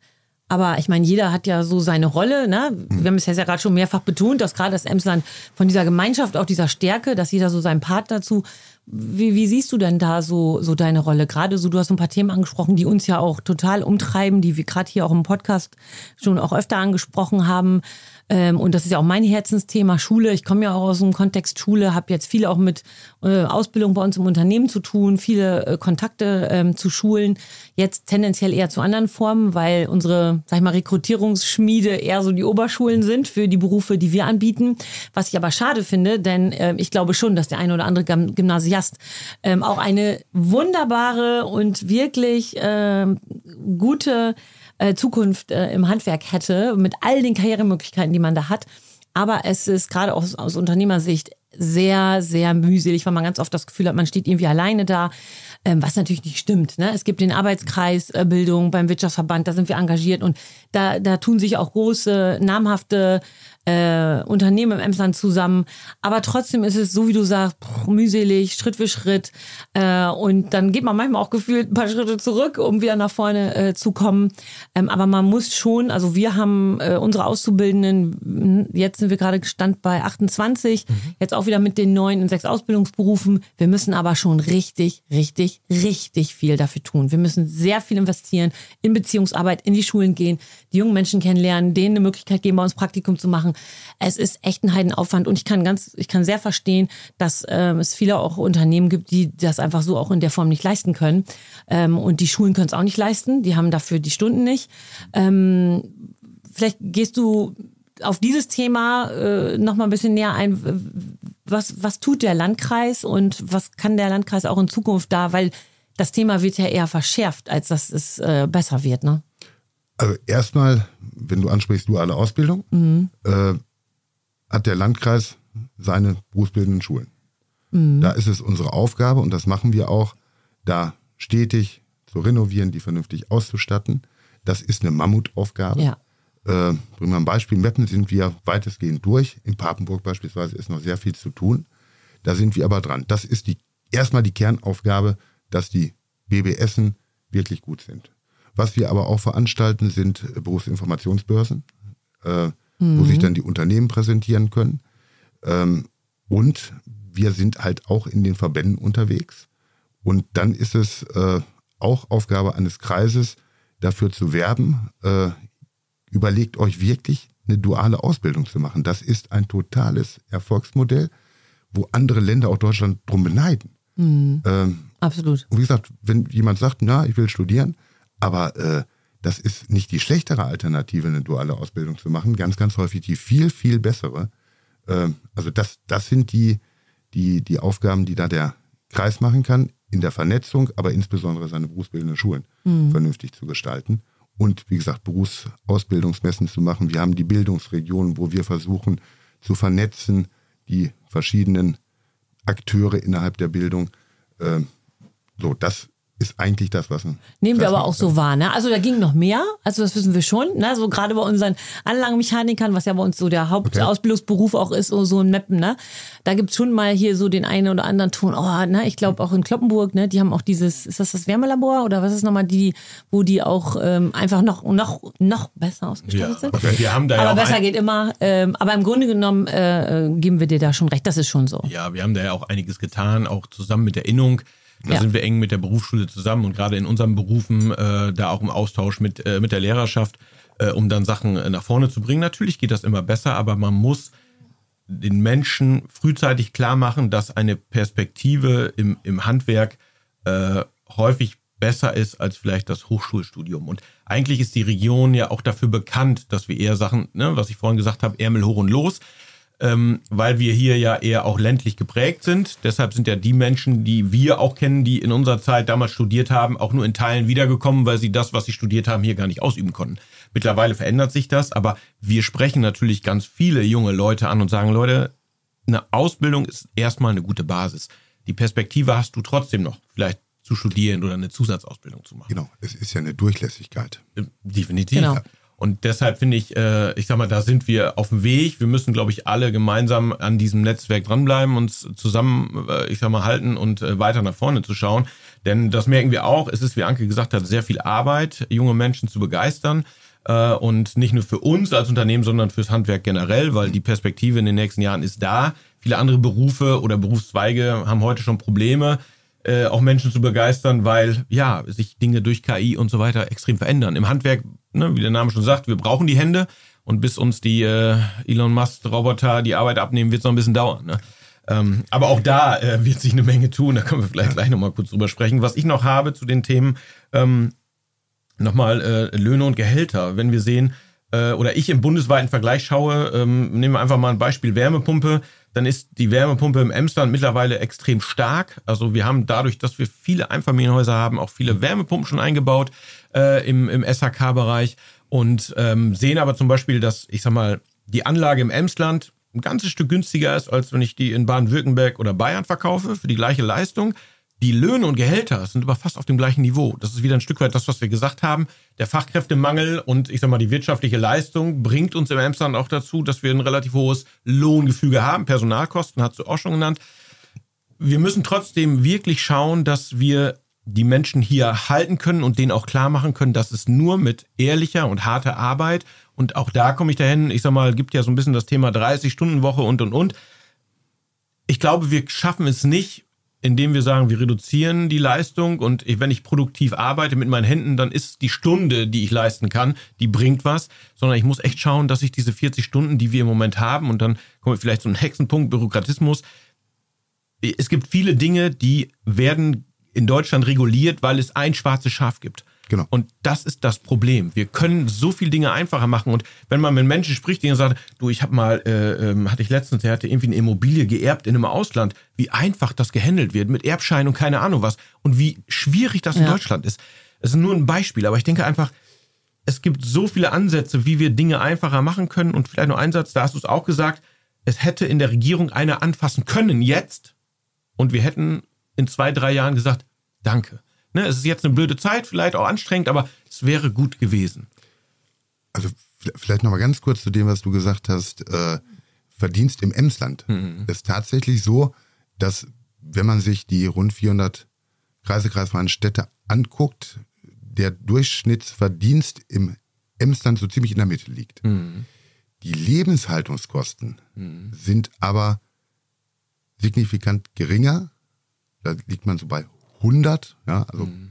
Aber ich meine, jeder hat ja so seine Rolle. Ne? Wir haben es ja gerade schon mehrfach betont, dass gerade das Emsland von dieser Gemeinschaft, auch dieser Stärke, dass jeder so seinen Part dazu. Wie, wie siehst du denn da so, so deine Rolle? Gerade so, du hast so ein paar Themen angesprochen, die uns ja auch total umtreiben, die wir gerade hier auch im Podcast schon auch öfter angesprochen haben. Und das ist ja auch mein Herzensthema, Schule. Ich komme ja auch aus dem Kontext Schule, habe jetzt viel auch mit äh, Ausbildung bei uns im Unternehmen zu tun, viele äh, Kontakte ähm, zu Schulen, jetzt tendenziell eher zu anderen Formen, weil unsere, sag ich mal, Rekrutierungsschmiede eher so die Oberschulen sind für die Berufe, die wir anbieten. Was ich aber schade finde, denn äh, ich glaube schon, dass der eine oder andere Gymnasiast ähm, auch eine wunderbare und wirklich äh, gute Zukunft äh, im Handwerk hätte, mit all den Karrieremöglichkeiten, die man da hat. Aber es ist gerade aus, aus Unternehmersicht sehr, sehr mühselig, weil man ganz oft das Gefühl hat, man steht irgendwie alleine da, ähm, was natürlich nicht stimmt. Ne? Es gibt den Arbeitskreis äh, Bildung beim Wirtschaftsverband, da sind wir engagiert und da, da tun sich auch große, namhafte äh, Unternehmen im Emsland zusammen. Aber trotzdem ist es, so wie du sagst, mühselig, Schritt für Schritt. Äh, und dann geht man manchmal auch gefühlt ein paar Schritte zurück, um wieder nach vorne äh, zu kommen. Ähm, aber man muss schon, also wir haben äh, unsere Auszubildenden, jetzt sind wir gerade Stand bei achtundzwanzig, mhm. jetzt auch wieder mit den neun in sechs Ausbildungsberufen. Wir müssen aber schon richtig, richtig wirklich richtig viel dafür tun. Wir müssen sehr viel investieren in Beziehungsarbeit, in die Schulen gehen, die jungen Menschen kennenlernen, denen eine Möglichkeit geben, bei uns Praktikum zu machen. Es ist echt ein Heidenaufwand und ich kann ganz, ich kann sehr verstehen, dass ähm, es viele auch Unternehmen gibt, die das einfach so auch in der Form nicht leisten können. Ähm, und die Schulen können es auch nicht leisten. Die haben dafür die Stunden nicht. Ähm, vielleicht gehst du auf dieses Thema äh, noch mal ein bisschen näher ein. Was, was tut der Landkreis und was kann der Landkreis auch in Zukunft da? Weil das Thema wird ja eher verschärft, als dass es äh, besser wird, ne? Also erstmal, wenn du ansprichst, duale Ausbildung, mhm. äh, hat der Landkreis seine berufsbildenden Schulen. Mhm. Da ist es unsere Aufgabe, und das machen wir auch, da stetig zu renovieren, die vernünftig auszustatten. Das ist eine Mammutaufgabe. Ja. Äh, bringen wir ein Beispiel. In Meppen sind wir weitestgehend durch. In Papenburg beispielsweise ist noch sehr viel zu tun. Da sind wir aber dran. Das ist die, erstmal die Kernaufgabe, dass die B B Essen wirklich gut sind. Was wir aber auch veranstalten, sind Berufsinformationsbörsen, äh, mhm. wo sich dann die Unternehmen präsentieren können. Ähm, und wir sind halt auch in den Verbänden unterwegs. Und dann ist es äh, auch Aufgabe eines Kreises, dafür zu werben, äh, überlegt euch wirklich, eine duale Ausbildung zu machen. Das ist ein totales Erfolgsmodell, wo andere Länder, auch Deutschland, drum beneiden. Mhm. Ähm, Absolut. Und wie gesagt, wenn jemand sagt, na, ich will studieren, aber äh, das ist nicht die schlechtere Alternative, eine duale Ausbildung zu machen, ganz, ganz häufig die viel, viel bessere. Ähm, also das, das sind die, die, die Aufgaben, die da der Kreis machen kann, in der Vernetzung, aber insbesondere seine berufsbildenden Schulen mhm. vernünftig zu gestalten. Und wie gesagt, Berufsausbildungsmessen zu machen. Wir haben die Bildungsregionen, wo wir versuchen zu vernetzen, die verschiedenen Akteure innerhalb der Bildung. Ähm, so, das ist eigentlich das, was... Nehmen wir aber auch so wahr, ne? Also da ging noch mehr, also das wissen wir schon, ne? So gerade bei unseren Anlagenmechanikern, was ja bei uns so der Hauptausbildungsberuf auch ist, so, so ein Meppen, ne? Da gibt's schon mal hier so den einen oder anderen Ton, oh, ne? Ich glaube auch in Kloppenburg, ne? Die haben auch dieses, ist das das Wärmelabor oder was ist nochmal die, wo die auch ähm, einfach noch, noch, noch besser ausgestattet ja, sind? Okay. Wir haben da ja aber auch besser ein... geht immer, ähm, aber im Grunde genommen äh, geben wir dir da schon recht, das ist schon so. Ja, wir haben da ja auch einiges getan, auch zusammen mit der Innung. Da ja. sind wir eng mit der Berufsschule zusammen und gerade in unseren Berufen äh, da auch im Austausch mit, äh, mit der Lehrerschaft, äh, um dann Sachen äh, nach vorne zu bringen. Natürlich geht das immer besser, aber man muss den Menschen frühzeitig klar machen, dass eine Perspektive im, im Handwerk äh, häufig besser ist als vielleicht das Hochschulstudium. Und eigentlich ist die Region ja auch dafür bekannt, dass wir eher Sachen, ne, was ich vorhin gesagt habe, Ärmel hoch und los, Ähm, weil wir hier ja eher auch ländlich geprägt sind. Deshalb sind ja die Menschen, die wir auch kennen, die in unserer Zeit damals studiert haben, auch nur in Teilen wiedergekommen, weil sie das, was sie studiert haben, hier gar nicht ausüben konnten. Mittlerweile verändert sich das, aber wir sprechen natürlich ganz viele junge Leute an und sagen, Leute, eine Ausbildung ist erstmal eine gute Basis. Die Perspektive hast du trotzdem noch, vielleicht zu studieren oder eine Zusatzausbildung zu machen. Genau, es ist ja eine Durchlässigkeit. Definitiv. Genau. Und deshalb finde ich, äh, ich sag mal, da sind wir auf dem Weg. Wir müssen, glaube ich, alle gemeinsam an diesem Netzwerk dranbleiben, uns zusammen, äh, ich sag mal, halten und äh, weiter nach vorne zu schauen. Denn das merken wir auch. Es ist, wie Anke gesagt hat, sehr viel Arbeit, junge Menschen zu begeistern. Äh, und nicht nur für uns als Unternehmen, sondern fürs Handwerk generell, weil die Perspektive in den nächsten Jahren ist da. Viele andere Berufe oder Berufszweige haben heute schon Probleme, äh, auch Menschen zu begeistern, weil ja sich Dinge durch K I und so weiter extrem verändern. Im Handwerk, ne, wie der Name schon sagt, wir brauchen die Hände und bis uns die äh, Elon Musk-Roboter die Arbeit abnehmen, wird es noch ein bisschen dauern. Ne? Ähm, aber auch da äh, wird sich eine Menge tun, da können wir vielleicht gleich nochmal kurz drüber sprechen. Was ich noch habe zu den Themen, ähm, nochmal äh, Löhne und Gehälter. Wenn wir sehen, äh, oder ich im bundesweiten Vergleich schaue, ähm, nehmen wir einfach mal ein Beispiel Wärmepumpe, dann ist die Wärmepumpe im Emsland mittlerweile extrem stark. Also wir haben dadurch, dass wir viele Einfamilienhäuser haben, auch viele Wärmepumpen schon eingebaut äh, im, im S H K-Bereich und ähm, sehen aber zum Beispiel, dass, ich sag mal, die Anlage im Emsland ein ganzes Stück günstiger ist, als wenn ich die in Baden-Württemberg oder Bayern verkaufe für die gleiche Leistung. Die Löhne und Gehälter sind aber fast auf dem gleichen Niveau. Das ist wieder ein Stück weit das, was wir gesagt haben. Der Fachkräftemangel und ich sag mal die wirtschaftliche Leistung bringt uns im Emsland auch dazu, dass wir ein relativ hohes Lohngefüge haben. Personalkosten hast du auch schon genannt. Wir müssen trotzdem wirklich schauen, dass wir die Menschen hier halten können und denen auch klar machen können, dass es nur mit ehrlicher und harter Arbeit und auch da komme ich dahin, ich sag mal, gibt ja so ein bisschen das Thema dreißig Stunden Woche und und und. Ich glaube, wir schaffen es nicht, indem wir sagen, wir reduzieren die Leistung und wenn ich produktiv arbeite mit meinen Händen, dann ist die Stunde, die ich leisten kann, die bringt was, sondern ich muss echt schauen, dass ich diese vierzig Stunden, die wir im Moment haben, und dann kommt vielleicht so ein Hexenpunkt, Bürokratismus. Es gibt viele Dinge, die werden in Deutschland reguliert, weil es ein schwarzes Schaf gibt. Genau. Und das ist das Problem. Wir können so viele Dinge einfacher machen. Und wenn man mit Menschen spricht, die sagen, du, ich habe mal, äh, äh, hatte ich letztens, der hatte irgendwie eine Immobilie geerbt in einem Ausland, wie einfach das gehandelt wird mit Erbschein und keine Ahnung was und wie schwierig das in ja. Deutschland ist. Das ist nur ein Beispiel, aber ich denke einfach, es gibt so viele Ansätze, wie wir Dinge einfacher machen können. Und vielleicht noch ein Satz, da hast du es auch gesagt, es hätte in der Regierung einer anfassen können jetzt und wir hätten in zwei, drei Jahren gesagt, danke. Ne, es ist jetzt eine blöde Zeit, vielleicht auch anstrengend, aber es wäre gut gewesen. Also vielleicht noch mal ganz kurz zu dem, was du gesagt hast, äh, Verdienst im Emsland. Mhm. Es ist tatsächlich so, dass wenn man sich die rund vierhundert Kreise, kreisfreien Städte anguckt, der Durchschnittsverdienst im Emsland so ziemlich in der Mitte liegt. Mhm. Die Lebenshaltungskosten mhm. sind aber signifikant geringer. Da liegt man so bei hundert, ja, also mhm.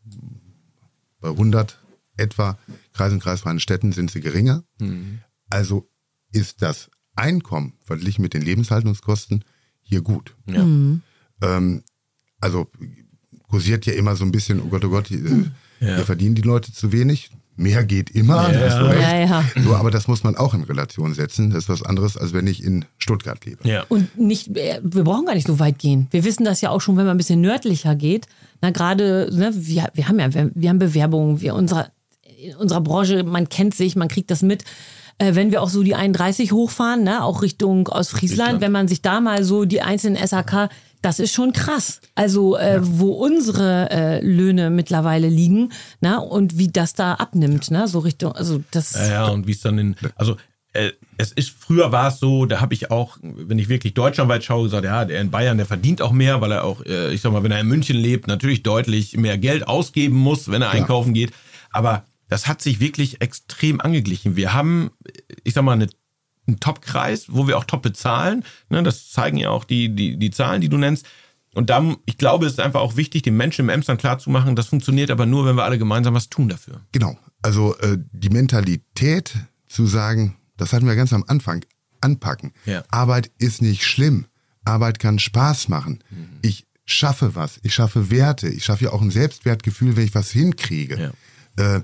bei hundert etwa Kreis- und kreisfreien Städten sind sie geringer. Mhm. Also ist das Einkommen verglichen mit den Lebenshaltungskosten hier gut. Ja. Mhm. Ähm, also kursiert ja immer so ein bisschen, oh Gott, oh Gott, hier, ja. hier verdienen die Leute zu wenig. Mehr geht immer, Ja. hast du recht. Ja, ja. So, aber das muss man auch in Relation setzen. Das ist was anderes, als wenn ich in Stuttgart lebe. Ja. Und nicht, wir brauchen gar nicht so weit gehen. Wir wissen das ja auch schon, wenn man ein bisschen nördlicher geht. Na, gerade, ne, wir, wir haben ja, wir, wir haben Bewerbungen, wir unserer, in unserer Branche, man kennt sich, man kriegt das mit. Äh, wenn wir auch so die einunddreißig hochfahren, ne, auch Richtung Ostfriesland, Friesland. wenn man sich da mal so die einzelnen S A K, das ist schon krass. Also, äh, ja. wo unsere äh, Löhne mittlerweile liegen, na, und wie das da abnimmt, ja. ne, so Richtung, also das. Ja, ja, und wie es dann in, also äh, es ist, früher war es so, da habe ich auch, wenn ich wirklich deutschlandweit schaue, gesagt, ja, der in Bayern, der verdient auch mehr, weil er auch, äh, ich sag mal, wenn er in München lebt, natürlich deutlich mehr Geld ausgeben muss, wenn er ja. einkaufen geht. Aber das hat sich wirklich extrem angeglichen. Wir haben, ich sag mal, eine einen Top-Kreis, wo wir auch top bezahlen. Ne, das zeigen ja auch die, die, die Zahlen, die du nennst. Und da, ich glaube, es ist einfach auch wichtig, den Menschen im Emsland klarzumachen, das funktioniert aber nur, wenn wir alle gemeinsam was tun dafür. Genau. Also äh, die Mentalität zu sagen, das hatten wir ganz am Anfang, anpacken. Ja. Arbeit ist nicht schlimm. Arbeit kann Spaß machen. Mhm. Ich schaffe was. Ich schaffe Werte. Ich schaffe ja auch ein Selbstwertgefühl, wenn ich was hinkriege. Ja. Äh,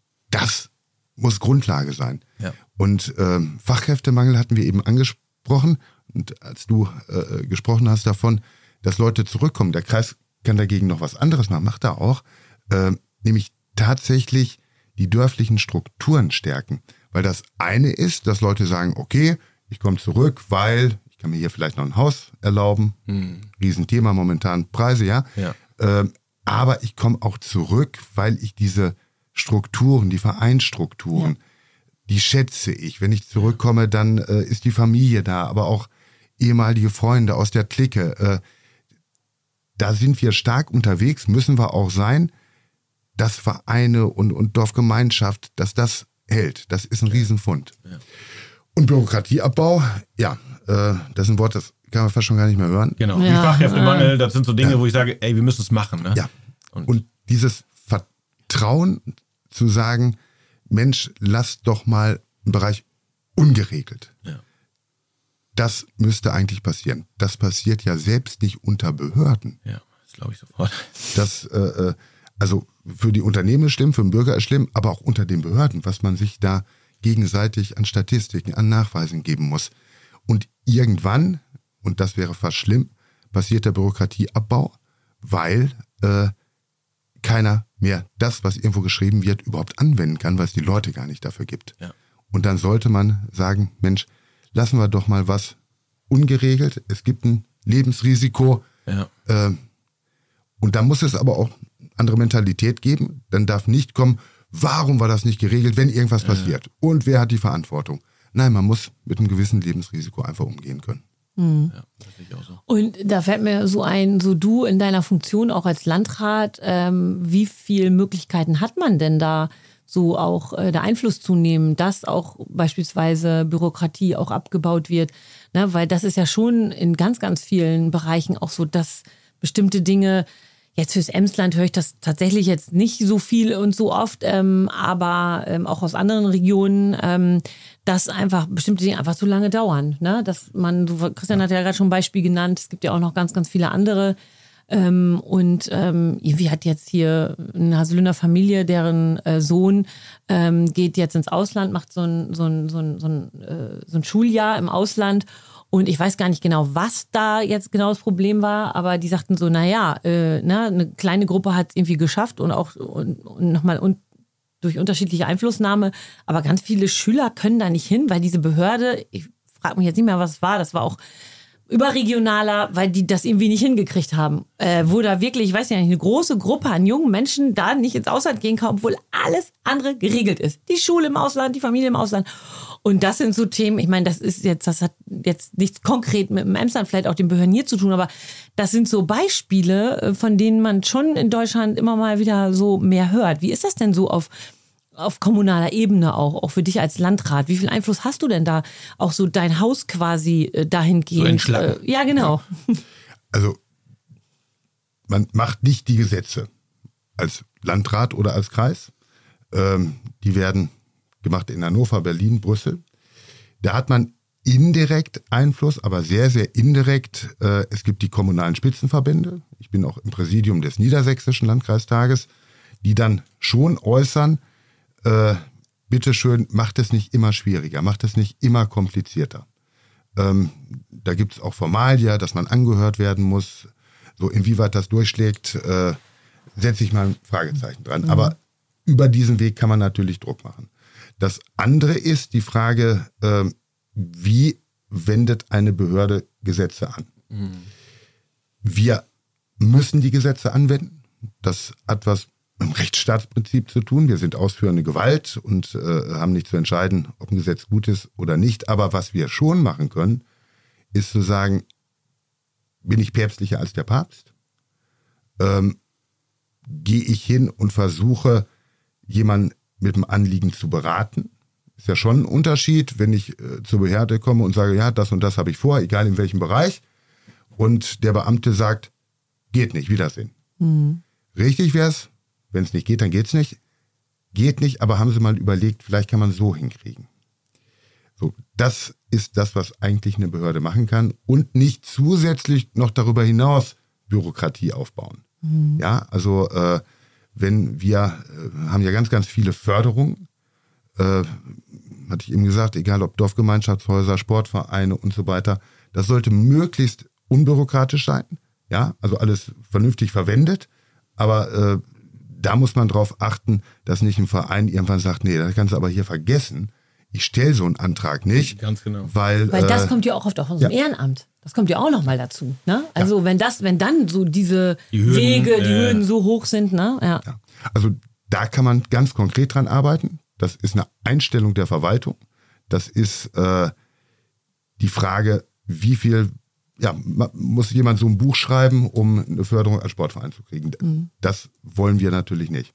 das muss Grundlage sein. Ja. Und ähm, Fachkräftemangel hatten wir eben angesprochen. Und als du äh, gesprochen hast davon, dass Leute zurückkommen, der Kreis kann dagegen noch was anderes machen, macht er auch, äh, nämlich tatsächlich die dörflichen Strukturen stärken. Weil das eine ist, dass Leute sagen, okay, ich komme zurück, weil ich kann mir hier vielleicht noch ein Haus erlauben. Hm. Riesenthema momentan, Preise, ja. ja. Äh, aber ich komme auch zurück, weil ich diese Strukturen, die Vereinsstrukturen, ja. die schätze ich. Wenn ich zurückkomme, dann äh, ist die Familie da, aber auch ehemalige Freunde aus der Clique. Äh, da sind wir stark unterwegs, müssen wir auch sein, dass Vereine und, und Dorfgemeinschaft, dass das hält. Das ist ein Riesenfund. Ja. Und Bürokratieabbau, ja, äh, das ist ein Wort, das kann man fast schon gar nicht mehr hören. Genau, ja. die Fachkräftemangel, das sind so Dinge, ja. wo ich sage, ey, wir müssen es machen. Ne? Ja, und, und dieses Vertrauen zu sagen, Mensch, lass doch mal einen Bereich ungeregelt. Ja. Das müsste eigentlich passieren. Das passiert ja selbst nicht unter Behörden. Ja, das glaube ich sofort. Das, äh, also für die Unternehmen ist schlimm, für den Bürger ist schlimm, aber auch unter den Behörden, was man sich da gegenseitig an Statistiken, an Nachweisen geben muss. Und irgendwann, und das wäre fast schlimm, passiert der Bürokratieabbau, weil äh, keiner mehr das, was irgendwo geschrieben wird, überhaupt anwenden kann, weil es die Leute gar nicht dafür gibt. Ja. Und dann sollte man sagen, Mensch, lassen wir doch mal was ungeregelt. Es gibt ein Lebensrisiko. Ja. Äh, und da muss es aber auch andere Mentalität geben. Dann darf nicht kommen, warum war das nicht geregelt, wenn irgendwas ja. passiert? Und wer hat die Verantwortung? Nein, man muss mit einem gewissen Lebensrisiko einfach umgehen können. Mhm. Ja, das sehe ich auch so. Und da fällt mir so ein, so du in deiner Funktion auch als Landrat, ähm, wie viele Möglichkeiten hat man denn da, so auch äh, der Einfluss zu nehmen, dass auch beispielsweise Bürokratie auch abgebaut wird, ne? Weil das ist ja schon in ganz, ganz vielen Bereichen auch so das, bestimmte Dinge, jetzt fürs Emsland höre ich das tatsächlich jetzt nicht so viel und so oft, ähm, aber ähm, auch aus anderen Regionen, ähm, dass einfach bestimmte Dinge einfach so lange dauern. Ne? Dass man, Christian hat ja gerade schon ein Beispiel genannt, es gibt ja auch noch ganz, ganz viele andere. Ähm, und ähm, irgendwie hat jetzt hier eine Haselüner Familie, deren äh, Sohn ähm, geht jetzt ins Ausland, macht so ein, so ein, so ein, so ein, äh, so ein Schuljahr im Ausland. Und ich weiß gar nicht genau, was da jetzt genau das Problem war, aber die sagten so, naja, äh, na, eine kleine Gruppe hat es irgendwie geschafft und auch und, und nochmal und durch unterschiedliche Einflussnahme, aber ganz viele Schüler können da nicht hin, weil diese Behörde, ich frage mich jetzt nicht mehr, was es war, das war auch überregionaler, weil die das irgendwie nicht hingekriegt haben. Äh, wo da wirklich, ich weiß ja nicht, eine große Gruppe an jungen Menschen da nicht ins Ausland gehen kann, obwohl alles andere geregelt ist. Die Schule im Ausland, die Familie im Ausland. Und das sind so Themen, ich meine, das ist jetzt, das hat jetzt nichts konkret mit dem Emsland, vielleicht auch dem Behörden hier zu tun, aber das sind so Beispiele, von denen man schon in Deutschland immer mal wieder so mehr hört. Wie ist das denn so auf auf kommunaler Ebene auch, auch für dich als Landrat? Wie viel Einfluss hast du denn da, auch so dein Haus quasi äh, dahingehend? So entschlacken. Äh, ja, genau. Ja. Also man macht nicht die Gesetze als Landrat oder als Kreis. Ähm, die werden gemacht in Hannover, Berlin, Brüssel. Da hat man indirekt Einfluss, aber sehr, sehr indirekt. Äh, es gibt die kommunalen Spitzenverbände. Ich bin auch im Präsidium des Niedersächsischen Landkreistages, die dann schon äußern, Äh, bitteschön, macht es nicht immer schwieriger, macht es nicht immer komplizierter. Ähm, da gibt es auch Formalia, dass man angehört werden muss. So inwieweit das durchschlägt, äh, setze ich mal ein Fragezeichen dran. Mhm. Aber über diesen Weg kann man natürlich Druck machen. Das andere ist die Frage, äh, wie wendet eine Behörde Gesetze an? Mhm. Wir müssen die Gesetze anwenden. Das hat was im Rechtsstaatsprinzip zu tun. Wir sind ausführende Gewalt und äh, haben nicht zu entscheiden, ob ein Gesetz gut ist oder nicht. Aber was wir schon machen können, ist zu sagen, bin ich päpstlicher als der Papst? Ähm, gehe ich hin und versuche, jemanden mit dem Anliegen zu beraten? Ist ja schon ein Unterschied, wenn ich äh, zur Behörde komme und sage, ja, das und das habe ich vor, egal in welchem Bereich. Und der Beamte sagt, geht nicht, Wiedersehen. Mhm. Richtig wäre es, wenn es nicht geht, dann geht's nicht. Geht nicht, aber haben Sie mal überlegt, vielleicht kann man so hinkriegen. So, das ist das, was eigentlich eine Behörde machen kann und nicht zusätzlich noch darüber hinaus Bürokratie aufbauen. Mhm. Ja, also äh, wenn wir äh, haben ja ganz, ganz viele Förderungen, äh, hatte ich eben gesagt, egal ob Dorfgemeinschaftshäuser, Sportvereine und so weiter, das sollte möglichst unbürokratisch sein. Ja, also alles vernünftig verwendet, aber äh, da muss man drauf achten, dass nicht ein Verein irgendwann sagt, nee, das kannst du aber hier vergessen. Ich stelle so einen Antrag nicht. Ganz genau. Weil, weil das äh, kommt ja auch oft auch aus dem ja. Ehrenamt. Das kommt ja auch nochmal dazu. Ne? Also ja. wenn das, wenn dann so diese die Hürden, Wege, die äh, Hürden so hoch sind, ne? Ja. ja. Also da kann man ganz konkret dran arbeiten. Das ist eine Einstellung der Verwaltung. Das ist äh, die Frage, wie viel Ja, muss jemand so ein Buch schreiben, um eine Förderung als Sportverein zu kriegen? Mhm. Das wollen wir natürlich nicht.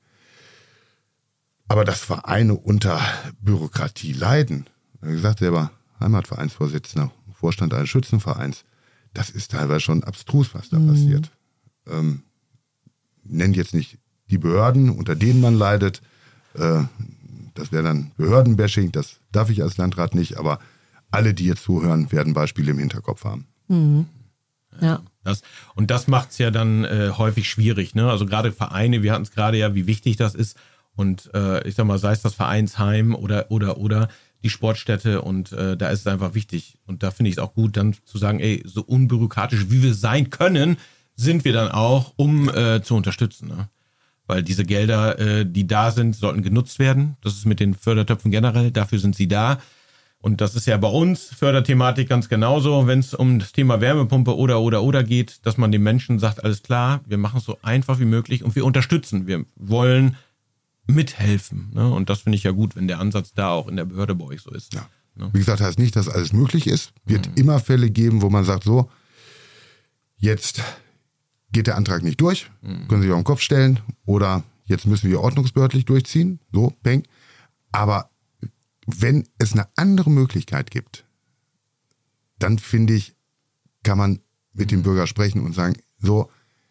Aber dass Vereine unter Bürokratie leiden, wie gesagt, selber Heimatvereinsvorsitzender, Vorstand eines Schützenvereins, das ist teilweise schon abstrus, was da mhm. passiert. Ähm, nennt jetzt nicht die Behörden, unter denen man leidet. Äh, das wäre dann Behördenbashing, das darf ich als Landrat nicht, aber alle, die jetzt zuhören, werden Beispiele im Hinterkopf haben. Mhm. Ja. Das, und das macht es ja dann äh, häufig schwierig. Ne? Also gerade Vereine, wir hatten es gerade ja, wie wichtig das ist. Und äh, ich sag mal, sei es das Vereinsheim oder oder oder die Sportstätte. Und äh, da ist es einfach wichtig. Und da finde ich es auch gut, dann zu sagen, ey, so unbürokratisch wie wir sein können, sind wir dann auch, um äh, zu unterstützen. Ne? Weil diese Gelder, äh, die da sind, sollten genutzt werden. Das ist mit den Fördertöpfen generell. Dafür sind sie da. Und das ist ja bei uns Förderthematik ganz genauso, wenn es um das Thema Wärmepumpe oder, oder, oder geht, dass man den Menschen sagt, alles klar, wir machen es so einfach wie möglich und wir unterstützen. Wir wollen mithelfen. Ne? Und das finde ich ja gut, wenn der Ansatz da auch in der Behörde bei euch so ist. Ja. Ne? Wie gesagt, heißt nicht, dass alles möglich ist. Wird mhm. immer Fälle geben, wo man sagt, so, jetzt geht der Antrag nicht durch, mhm. können Sie sich auf den Kopf stellen oder jetzt müssen wir ordnungsbehördlich durchziehen. So, peng. Aber wenn es eine andere Möglichkeit gibt, dann finde ich, kann man mit dem Bürger sprechen und sagen, so,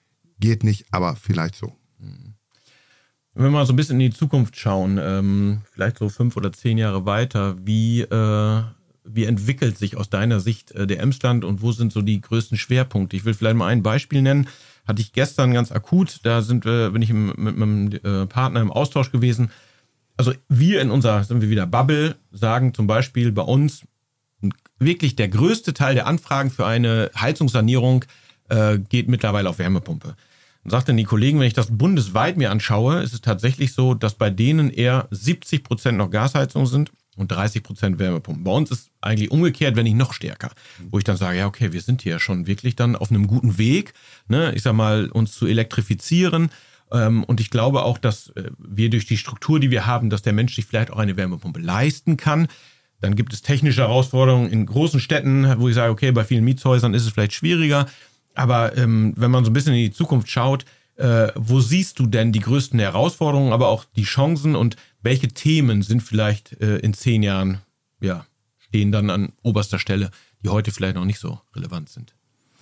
geht nicht, aber vielleicht so. Wenn wir mal so ein bisschen in die Zukunft schauen, ähm, vielleicht so fünf oder zehn Jahre weiter, wie, äh, wie entwickelt sich aus deiner Sicht äh, der Emsland und wo sind so die größten Schwerpunkte? Ich will vielleicht mal ein Beispiel nennen. Hatte ich gestern ganz akut, da sind wir, bin ich im, mit meinem äh, Partner im Austausch gewesen. Also wir in unserer, sind wir wieder Bubble, sagen zum Beispiel bei uns, wirklich der größte Teil der Anfragen für eine Heizungssanierung äh, geht mittlerweile auf Wärmepumpe. Und sagten die Kollegen, wenn ich das bundesweit mir anschaue, ist es tatsächlich so, dass bei denen eher siebzig Prozent noch Gasheizungen sind und dreißig Prozent Wärmepumpen. Bei uns ist eigentlich umgekehrt, wenn nicht noch stärker. Wo ich dann sage, ja okay, wir sind hier schon wirklich dann auf einem guten Weg, ne, ich sag mal, uns zu elektrifizieren. Ähm, und ich glaube auch, dass äh, wir durch die Struktur, die wir haben, dass der Mensch sich vielleicht auch eine Wärmepumpe leisten kann. Dann gibt es technische Herausforderungen in großen Städten, wo ich sage, okay, bei vielen Mietshäusern ist es vielleicht schwieriger. Aber ähm, wenn man so ein bisschen in die Zukunft schaut, äh, wo siehst du denn die größten Herausforderungen, aber auch die Chancen und welche Themen sind vielleicht äh, in zehn Jahren, ja, stehen dann an oberster Stelle, die heute vielleicht noch nicht so relevant sind?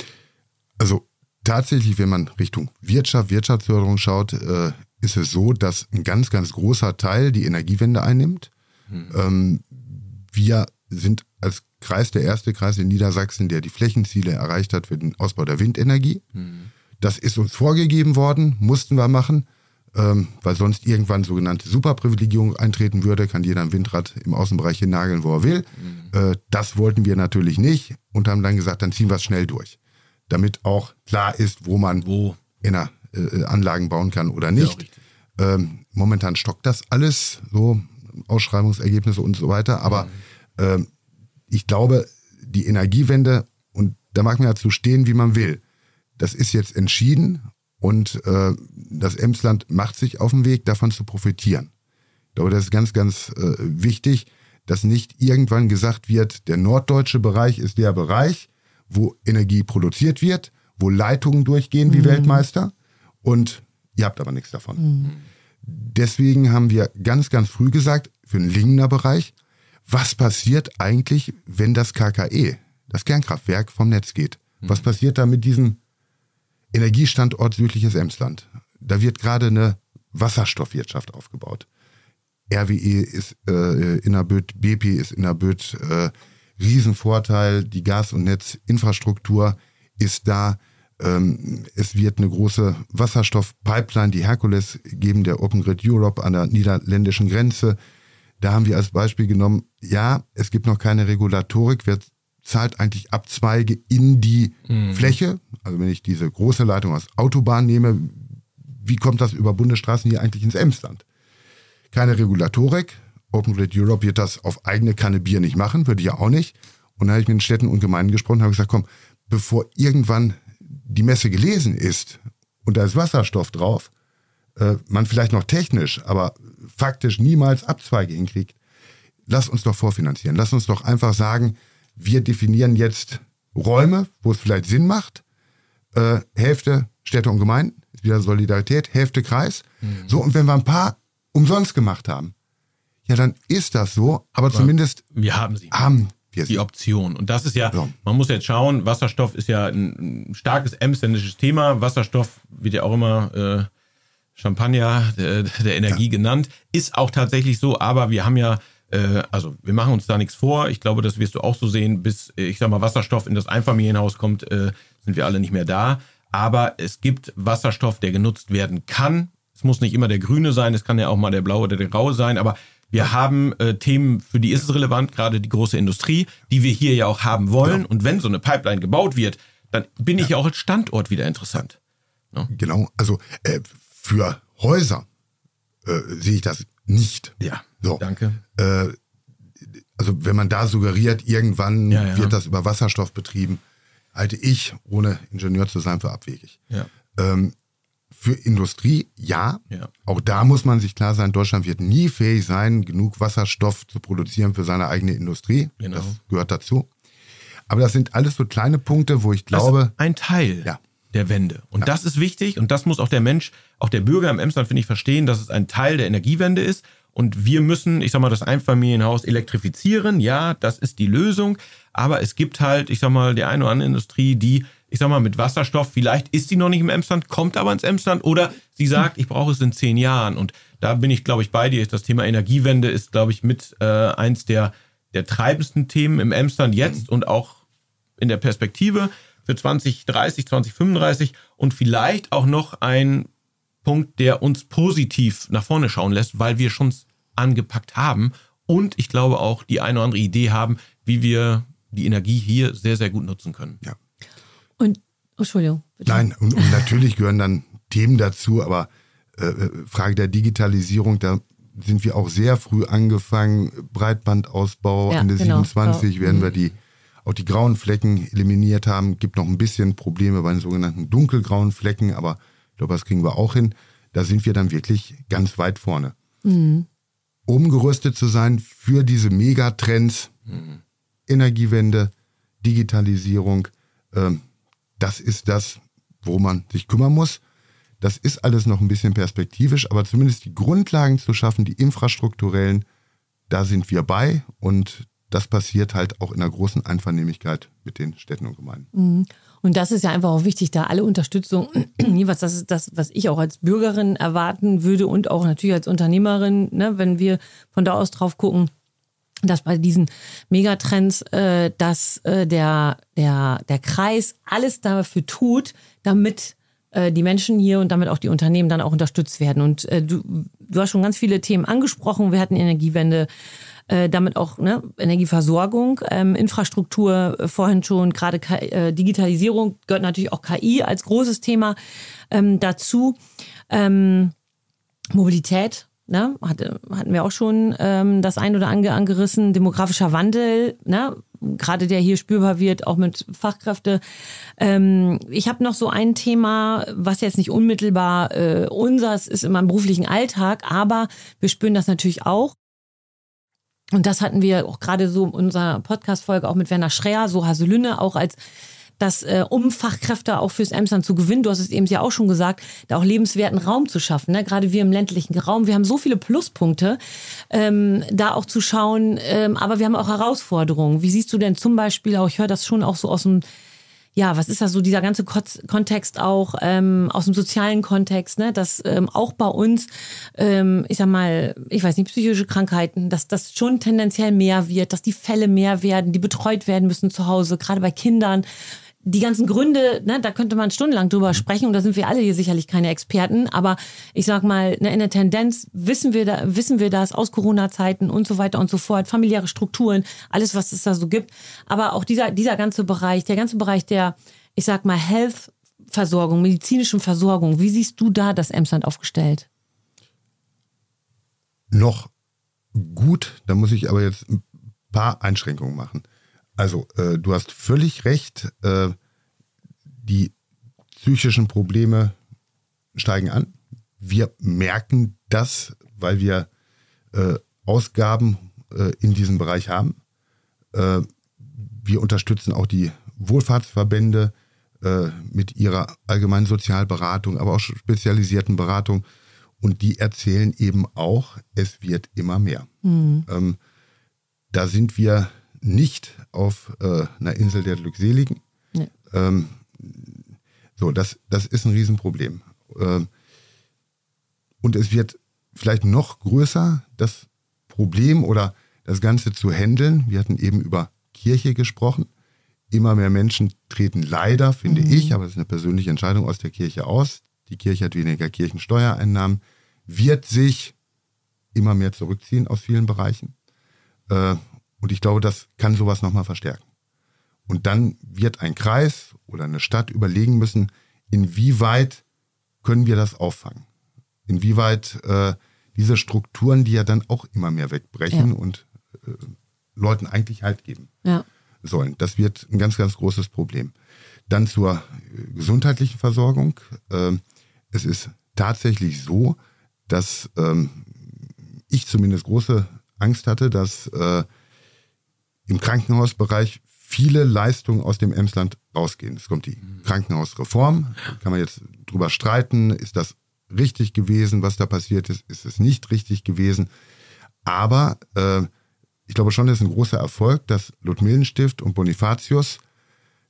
Also tatsächlich, wenn man Richtung Wirtschaft, Wirtschaftsförderung schaut, äh, ist es so, dass ein ganz, ganz großer Teil die Energiewende einnimmt. Hm. Ähm, Wir sind als Kreis der erste Kreis in Niedersachsen, der die Flächenziele erreicht hat für den Ausbau der Windenergie. Mhm. Das ist uns vorgegeben worden, mussten wir machen, ähm, weil sonst irgendwann sogenannte Superprivilegierung eintreten würde, kann jeder ein Windrad im Außenbereich hin nageln, wo er will. Mhm. Äh, das wollten wir natürlich nicht und haben dann gesagt, dann ziehen wir es schnell durch, damit auch klar ist, wo man wo in der, äh, Anlagen bauen kann oder nicht. Ja, ähm, momentan stockt das alles so, Ausschreibungsergebnisse und so weiter. Aber mhm. äh, ich glaube, die Energiewende, und da mag man ja zu stehen, wie man will, das ist jetzt entschieden und äh, das Emsland macht sich auf den Weg, davon zu profitieren. Ich glaube, das ist ganz, ganz äh, wichtig, dass nicht irgendwann gesagt wird, der norddeutsche Bereich ist der Bereich, wo Energie produziert wird, wo Leitungen durchgehen wie mhm. Weltmeister und ihr habt aber nichts davon. Mhm. Deswegen haben wir ganz, ganz früh gesagt, für den Lingener Bereich, was passiert eigentlich, wenn das K K E, das Kernkraftwerk, vom Netz geht? Was passiert da mit diesem Energiestandort südliches Emsland? Da wird gerade eine Wasserstoffwirtschaft aufgebaut. R W E ist äh, innerböd, B P ist innerböd, äh, Riesenvorteil, die Gas- und Netzinfrastruktur ist da. Es wird eine große Wasserstoffpipeline, die Herkules, geben, der Open Grid Europe an der niederländischen Grenze. Da haben wir als Beispiel genommen, ja, es gibt noch keine Regulatorik. Wer zahlt eigentlich Abzweige in die mhm. Fläche? Also wenn ich diese große Leitung aus Autobahn nehme, wie kommt das über Bundesstraßen hier eigentlich ins Emsland? Keine Regulatorik. Open Grid Europe wird das auf eigene Kanne Bier nicht machen, würde ich ja auch nicht. Und dann habe ich mit den Städten und Gemeinden gesprochen und habe gesagt, komm, bevor irgendwann die Messe gelesen ist und da ist Wasserstoff drauf, äh, man vielleicht noch technisch, aber faktisch niemals Abzweige hinkriegt, lass uns doch vorfinanzieren. Lass uns doch einfach sagen, wir definieren jetzt Räume, wo es vielleicht Sinn macht, äh, Hälfte Städte und Gemeinden, ist wieder Solidarität, Hälfte Kreis. Mhm. So, und wenn wir ein paar umsonst gemacht haben, ja, dann ist das so, aber, aber zumindest wir haben sie. Haben die Option. Und das ist ja, ja, man muss jetzt schauen, Wasserstoff ist ja ein starkes emsländisches Thema. Wasserstoff wird ja auch immer äh, Champagner der, der Energie ja. genannt. Ist auch tatsächlich so, aber wir haben ja, äh, also wir machen uns da nichts vor. Ich glaube, das wirst du auch so sehen, bis, ich sag mal, Wasserstoff in das Einfamilienhaus kommt, äh, sind wir alle nicht mehr da. Aber es gibt Wasserstoff, der genutzt werden kann. Es muss nicht immer der grüne sein, es kann ja auch mal der blaue oder der graue sein, aber wir haben äh, Themen, für die ist es relevant, gerade die große Industrie, die wir hier ja auch haben wollen. Ja. Und wenn so eine Pipeline gebaut wird, dann bin ich ja, ja auch als Standort wieder interessant. Ja. Genau, also äh, für Häuser äh, sehe ich das nicht. Ja, so. Danke. Äh, also wenn man da suggeriert, irgendwann ja, ja. wird das über Wasserstoff betrieben, halte ich, ohne Ingenieur zu sein, für abwegig. Ja. Ähm, Für Industrie, ja. ja. Auch da muss man sich klar sein, Deutschland wird nie fähig sein, genug Wasserstoff zu produzieren für seine eigene Industrie. Genau. Das gehört dazu. Aber das sind alles so kleine Punkte, wo ich glaube... Das ist ein Teil ja. der Wende. Und ja. das ist wichtig und das muss auch der Mensch, auch der Bürger im Emsland, finde ich, verstehen, dass es ein Teil der Energiewende ist. Und wir müssen, ich sag mal, das Einfamilienhaus elektrifizieren. Ja, das ist die Lösung. Aber es gibt halt, ich sag mal, die eine oder andere Industrie, die ich sag mal, mit Wasserstoff, vielleicht ist die noch nicht im Emsland, kommt aber ins Emsland oder sie sagt, ich brauche es in zehn Jahren. Und da bin ich, glaube ich, bei dir. Das Thema Energiewende ist, glaube ich, mit äh, eins der, der treibendsten Themen im Emsland jetzt und auch in der Perspektive für zwanzig dreißig, zwanzig fünfunddreißig und vielleicht auch noch ein Punkt, der uns positiv nach vorne schauen lässt, weil wir schon angepackt haben und ich glaube auch die eine oder andere Idee haben, wie wir die Energie hier sehr, sehr gut nutzen können. Ja. Und, oh, Entschuldigung. Bitte. Nein, und, und natürlich gehören dann Themen dazu, aber äh, Frage der Digitalisierung, da sind wir auch sehr früh angefangen, Breitbandausbau, Ja, Ende genau, siebenundzwanzig genau. werden Mhm. wir die auch die grauen Flecken eliminiert haben. Gibt noch ein bisschen Probleme bei den sogenannten dunkelgrauen Flecken, aber ich glaube, das kriegen wir auch hin. Da sind wir dann wirklich ganz weit vorne. Mhm. Um gerüstet zu sein für diese Megatrends, mhm. Energiewende, Digitalisierung, ähm, das ist das, worum man sich kümmern muss. Das ist alles noch ein bisschen perspektivisch, aber zumindest die Grundlagen zu schaffen, die infrastrukturellen, da sind wir bei und das passiert halt auch in einer großen Einvernehmlichkeit mit den Städten und Gemeinden. Und das ist ja einfach auch wichtig, da alle Unterstützung, jeweils das ist das, was ich auch als Bürgerin erwarten würde und auch natürlich als Unternehmerin, ne, wenn wir von da aus drauf gucken, dass bei diesen Megatrends, äh, dass äh, der, der, der Kreis alles dafür tut, damit äh, die Menschen hier und damit auch die Unternehmen dann auch unterstützt werden. Und äh, du, du hast schon ganz viele Themen angesprochen. Wir hatten Energiewende, äh, damit auch ne, Energieversorgung, ähm, Infrastruktur äh, vorhin schon, gerade K- äh, Digitalisierung gehört natürlich auch K I als großes Thema ähm, dazu. Ähm, Mobilität. Ne, hatte, hatten wir auch schon ähm, das ein oder andere angerissen, demografischer Wandel, ne, gerade der hier spürbar wird, auch mit Fachkräfte. Ähm, ich habe noch so ein Thema, was jetzt nicht unmittelbar äh, unseres ist in meinem beruflichen Alltag, aber wir spüren das natürlich auch. Und das hatten wir auch gerade so in unserer Podcast-Folge auch mit Werner Schreer, so Haselünne, auch als dass äh, um Fachkräfte auch fürs Emsland zu gewinnen, du hast es eben ja auch schon gesagt, da auch lebenswerten Raum zu schaffen. Ne? Gerade wir im ländlichen Raum, wir haben so viele Pluspunkte, ähm, da auch zu schauen, ähm, aber wir haben auch Herausforderungen. Wie siehst du denn zum Beispiel auch, ich höre das schon auch so aus dem, ja, was ist das so, dieser ganze Kontext auch, ähm, aus dem sozialen Kontext, ne, dass ähm, auch bei uns, ähm, ich sag mal, ich weiß nicht, psychische Krankheiten, dass das schon tendenziell mehr wird, dass die Fälle mehr werden, die betreut werden müssen zu Hause, gerade bei Kindern. Die ganzen Gründe, ne, da könnte man stundenlang drüber sprechen und da sind wir alle hier sicherlich keine Experten, aber ich sag mal, ne, in der Tendenz wissen wir da, wissen wir das aus Corona-Zeiten und so weiter und so fort, familiäre Strukturen, alles, was es da so gibt, aber auch dieser, dieser ganze Bereich, der ganze Bereich der, ich sag mal, Health-Versorgung, medizinischen Versorgung, wie siehst du da das Emsland aufgestellt? Noch gut, da muss ich aber jetzt ein paar Einschränkungen machen. Also, äh, du hast völlig recht, äh, die psychischen Probleme steigen an. Wir merken das, weil wir äh, Ausgaben äh, in diesem Bereich haben. Äh, wir unterstützen auch die Wohlfahrtsverbände äh, mit ihrer allgemeinen Sozialberatung, aber auch spezialisierten Beratung. Und die erzählen eben auch, es wird immer mehr. Mhm. Ähm, da sind wir nicht auf äh, einer Insel der Glückseligen. Nee. Ähm, so, das, das ist ein Riesenproblem. Ähm, und es wird vielleicht noch größer, das Problem oder das Ganze zu handeln. Wir hatten eben über Kirche gesprochen. Immer mehr Menschen treten leider, finde mhm. ich, aber es ist eine persönliche Entscheidung, aus der Kirche aus. Die Kirche hat weniger Kirchensteuereinnahmen, wird sich immer mehr zurückziehen aus vielen Bereichen. Äh, Und ich glaube, das kann sowas nochmal verstärken. Und dann wird ein Kreis oder eine Stadt überlegen müssen, inwieweit können wir das auffangen? Inwieweit äh, diese Strukturen, die ja dann auch immer mehr wegbrechen ja. und äh, Leuten eigentlich Halt geben ja. sollen. Das wird ein ganz, ganz großes Problem. Dann zur äh, gesundheitlichen Versorgung. Äh, es ist tatsächlich so, dass äh, ich zumindest große Angst hatte, dass äh, im Krankenhausbereich viele Leistungen aus dem Emsland rausgehen. Es kommt die Krankenhausreform, kann man jetzt drüber streiten, ist das richtig gewesen, was da passiert ist, ist es nicht richtig gewesen. Aber äh, ich glaube schon, das ist ein großer Erfolg, dass Ludmillenstift und Bonifatius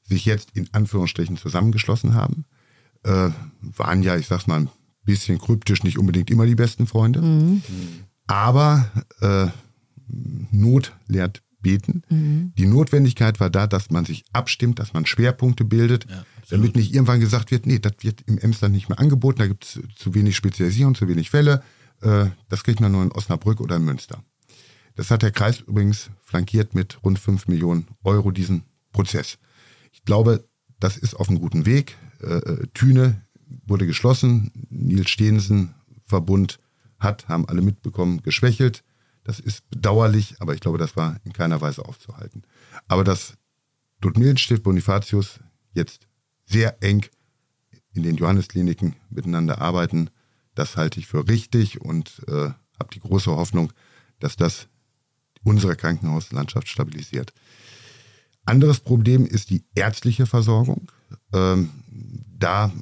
sich jetzt in Anführungsstrichen zusammengeschlossen haben, äh, waren ja, ich sag's mal ein bisschen kryptisch, nicht unbedingt immer die besten Freunde. Mhm. Aber äh, Not lehrt beten. Mhm. Die Notwendigkeit war da, dass man sich abstimmt, dass man Schwerpunkte bildet, ja, damit nicht irgendwann gesagt wird, nee, das wird im Emsland nicht mehr angeboten, da gibt es zu wenig Spezialisierung, zu wenig Fälle, äh, das kriegt man nur in Osnabrück oder in Münster. Das hat der Kreis übrigens flankiert mit rund fünf Millionen Euro, diesen Prozess. Ich glaube, das ist auf einem guten Weg. Äh, Thüne wurde geschlossen, Nils Stehensen Verbund hat, haben alle mitbekommen, geschwächelt. Das ist bedauerlich, aber ich glaube, das war in keiner Weise aufzuhalten. Aber dass Dudmildenstift Bonifatius jetzt sehr eng in den Johanneskliniken miteinander arbeiten, das halte ich für richtig und äh, habe die große Hoffnung, dass das unsere Krankenhauslandschaft stabilisiert. Anderes Problem ist die ärztliche Versorgung. Ähm, da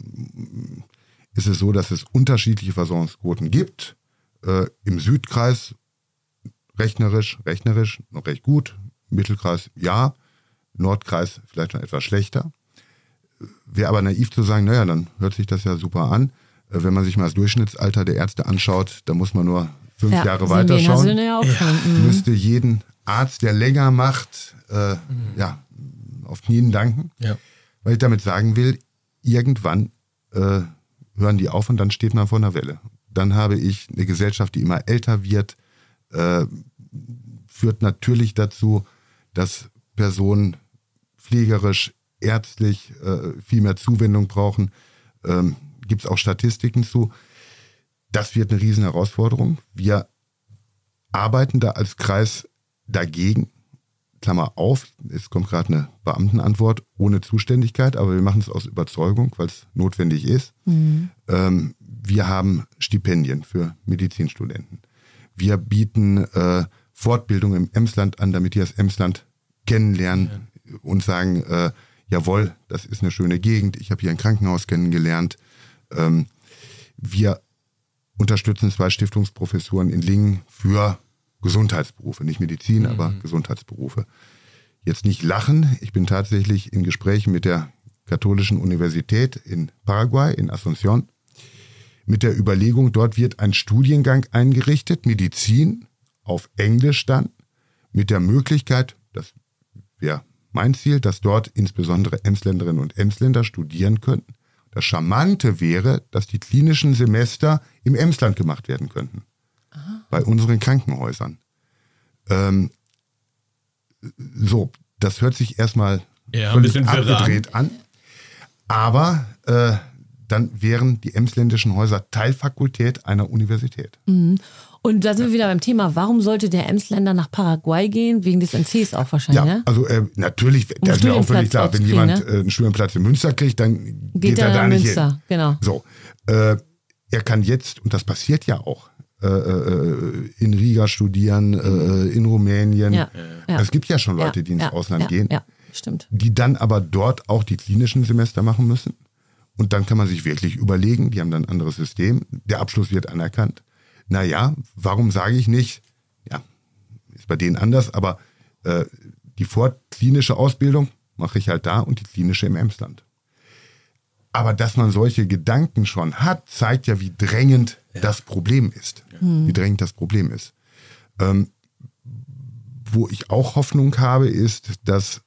ist es so, dass es unterschiedliche Versorgungsquoten gibt. Äh, im Südkreis rechnerisch, rechnerisch noch recht gut, Mittelkreis ja, Nordkreis vielleicht noch etwas schlechter. Wäre aber naiv zu sagen, naja, dann hört sich das ja super an. Äh, wenn man sich mal das Durchschnittsalter der Ärzte anschaut, da muss man nur fünf ja, Jahre weiter schauen. Ja ja. Müsste jeden Arzt, der länger macht, äh, mhm. ja, auf Knien danken. Ja. Weil ich damit sagen will, irgendwann äh, hören die auf und dann steht man vor einer Welle. Dann habe ich eine Gesellschaft, die immer älter wird, äh, führt natürlich dazu, dass Personen pflegerisch, ärztlich äh, viel mehr Zuwendung brauchen. Ähm, gibt es auch Statistiken zu. Das wird eine riesen Herausforderung. Wir arbeiten da als Kreis dagegen. Klammer auf, es kommt gerade eine Beamtenantwort ohne Zuständigkeit, aber wir machen es aus Überzeugung, weil es notwendig ist. Mhm. Ähm, wir haben Stipendien für Medizinstudenten. Wir bieten äh, Fortbildung im Emsland an, damit die das Emsland kennenlernen ja. und sagen, äh, jawohl, das ist eine schöne Gegend, ich habe hier ein Krankenhaus kennengelernt. Ähm, wir unterstützen zwei Stiftungsprofessuren in Lingen für Gesundheitsberufe, nicht Medizin, mhm. aber Gesundheitsberufe. Jetzt nicht lachen, ich bin tatsächlich in Gesprächen mit der Katholischen Universität in Paraguay, in Asunción, mit der Überlegung, dort wird ein Studiengang eingerichtet, Medizin, auf Englisch dann, mit der Möglichkeit, das wäre mein Ziel, dass dort insbesondere Emsländerinnen und Emsländer studieren könnten. Das Charmante wäre, dass die klinischen Semester im Emsland gemacht werden könnten. Aha. Bei unseren Krankenhäusern. Ähm, so, das hört sich erstmal ja, völlig ein bisschen abgedreht an. Aber äh, dann wären die emsländischen Häuser Teilfakultät einer Universität. Mhm. Und da sind wir wieder beim Thema, warum sollte der Emsländer nach Paraguay gehen? Wegen des N Cs auch wahrscheinlich, ja? Ja, also äh, natürlich, um das wäre auch völlig klar, wenn jemand ne? äh, einen Studienplatz in Münster kriegt, dann geht, geht er da nicht Münster, hin. Genau. So, äh, er kann jetzt, und das passiert ja auch, äh, äh, in Riga studieren, äh, in Rumänien. Ja, ja. Es gibt ja schon Leute, die ins ja, Ausland ja, gehen, ja, stimmt. Die dann aber dort auch die klinischen Semester machen müssen. Und dann kann man sich wirklich überlegen, die haben dann ein anderes System, der Abschluss wird anerkannt. Naja, warum sage ich nicht, ja, ist bei denen anders, aber äh, die vorklinische Ausbildung mache ich halt da und die klinische im Emsland. Aber dass man solche Gedanken schon hat, zeigt ja, wie drängend ja. das Problem ist. Ja. Wie drängend das Problem ist. Ähm, wo ich auch Hoffnung habe, ist, dass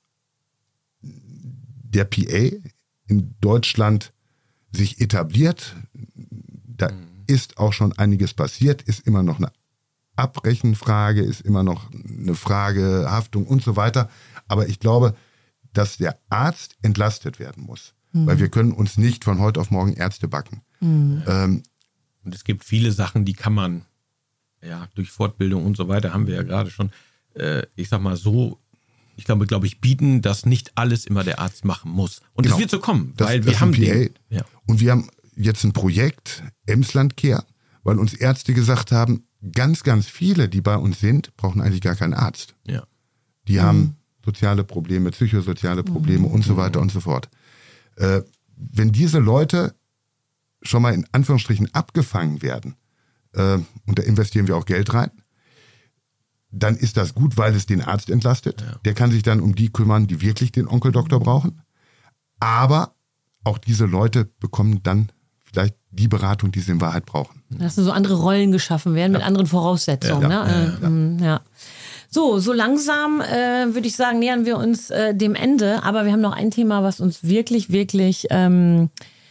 der P A in Deutschland sich etabliert. Da mhm. ist auch schon einiges passiert, ist immer noch eine Abrechenfrage, ist immer noch eine Frage Haftung und so weiter. Aber ich glaube, dass der Arzt entlastet werden muss. Mhm. Weil wir können uns nicht von heute auf morgen Ärzte backen. Mhm. Ähm, und es gibt viele Sachen, die kann man ja durch Fortbildung und so weiter, haben wir ja gerade schon, äh, ich sag mal so, ich glaube, glaube ich, bieten, dass nicht alles immer der Arzt machen muss. Und genau. das wird so kommen, das, weil das wir haben den, ja. Und wir haben jetzt ein Projekt, Emsland Care, weil uns Ärzte gesagt haben, ganz, ganz viele, die bei uns sind, brauchen eigentlich gar keinen Arzt. Ja. Die mhm. haben soziale Probleme, psychosoziale Probleme mhm. und so weiter und so fort. Äh, wenn diese Leute schon mal in Anführungsstrichen abgefangen werden, äh, und da investieren wir auch Geld rein, dann ist das gut, weil es den Arzt entlastet. Ja. Der kann sich dann um die kümmern, die wirklich den Onkel-Doktor brauchen. Aber auch diese Leute bekommen dann vielleicht die Beratung, die sie in Wahrheit brauchen. Dass so andere Rollen geschaffen werden, ja. mit anderen Voraussetzungen. Ja, ne? ja, ja. ja. So, so langsam äh, würde ich sagen, nähern wir uns äh, dem Ende. Aber wir haben noch ein Thema, was uns wirklich, wirklich ähm,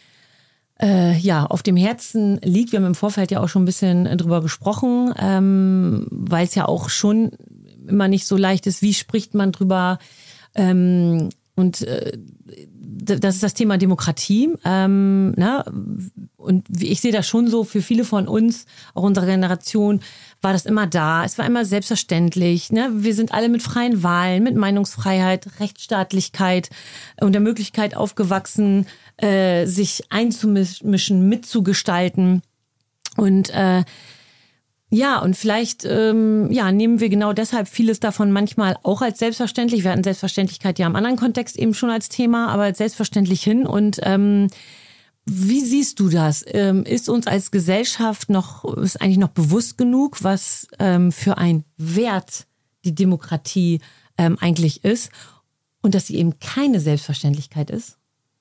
äh, ja, auf dem Herzen liegt. Wir haben im Vorfeld ja auch schon ein bisschen drüber gesprochen, ähm, weil es ja auch schon immer nicht so leicht ist, wie spricht man drüber. Ähm, und äh, das ist das Thema Demokratie. Ähm, ne? Und ich sehe das schon so, für viele von uns, auch unserer Generation, war das immer da. Es war immer selbstverständlich. Ne? Wir sind alle mit freien Wahlen, mit Meinungsfreiheit, Rechtsstaatlichkeit und der Möglichkeit aufgewachsen, äh, sich einzumischen, mitzugestalten. Und äh, ja, und vielleicht ähm, ja, nehmen wir genau deshalb vieles davon manchmal auch als selbstverständlich. Wir hatten Selbstverständlichkeit ja im anderen Kontext eben schon als Thema, aber als selbstverständlich hin. Und ähm, wie siehst du das? Ähm, ist uns als Gesellschaft noch, ist eigentlich noch bewusst genug, was ähm, für ein Wert die Demokratie ähm, eigentlich ist und dass sie eben keine Selbstverständlichkeit ist?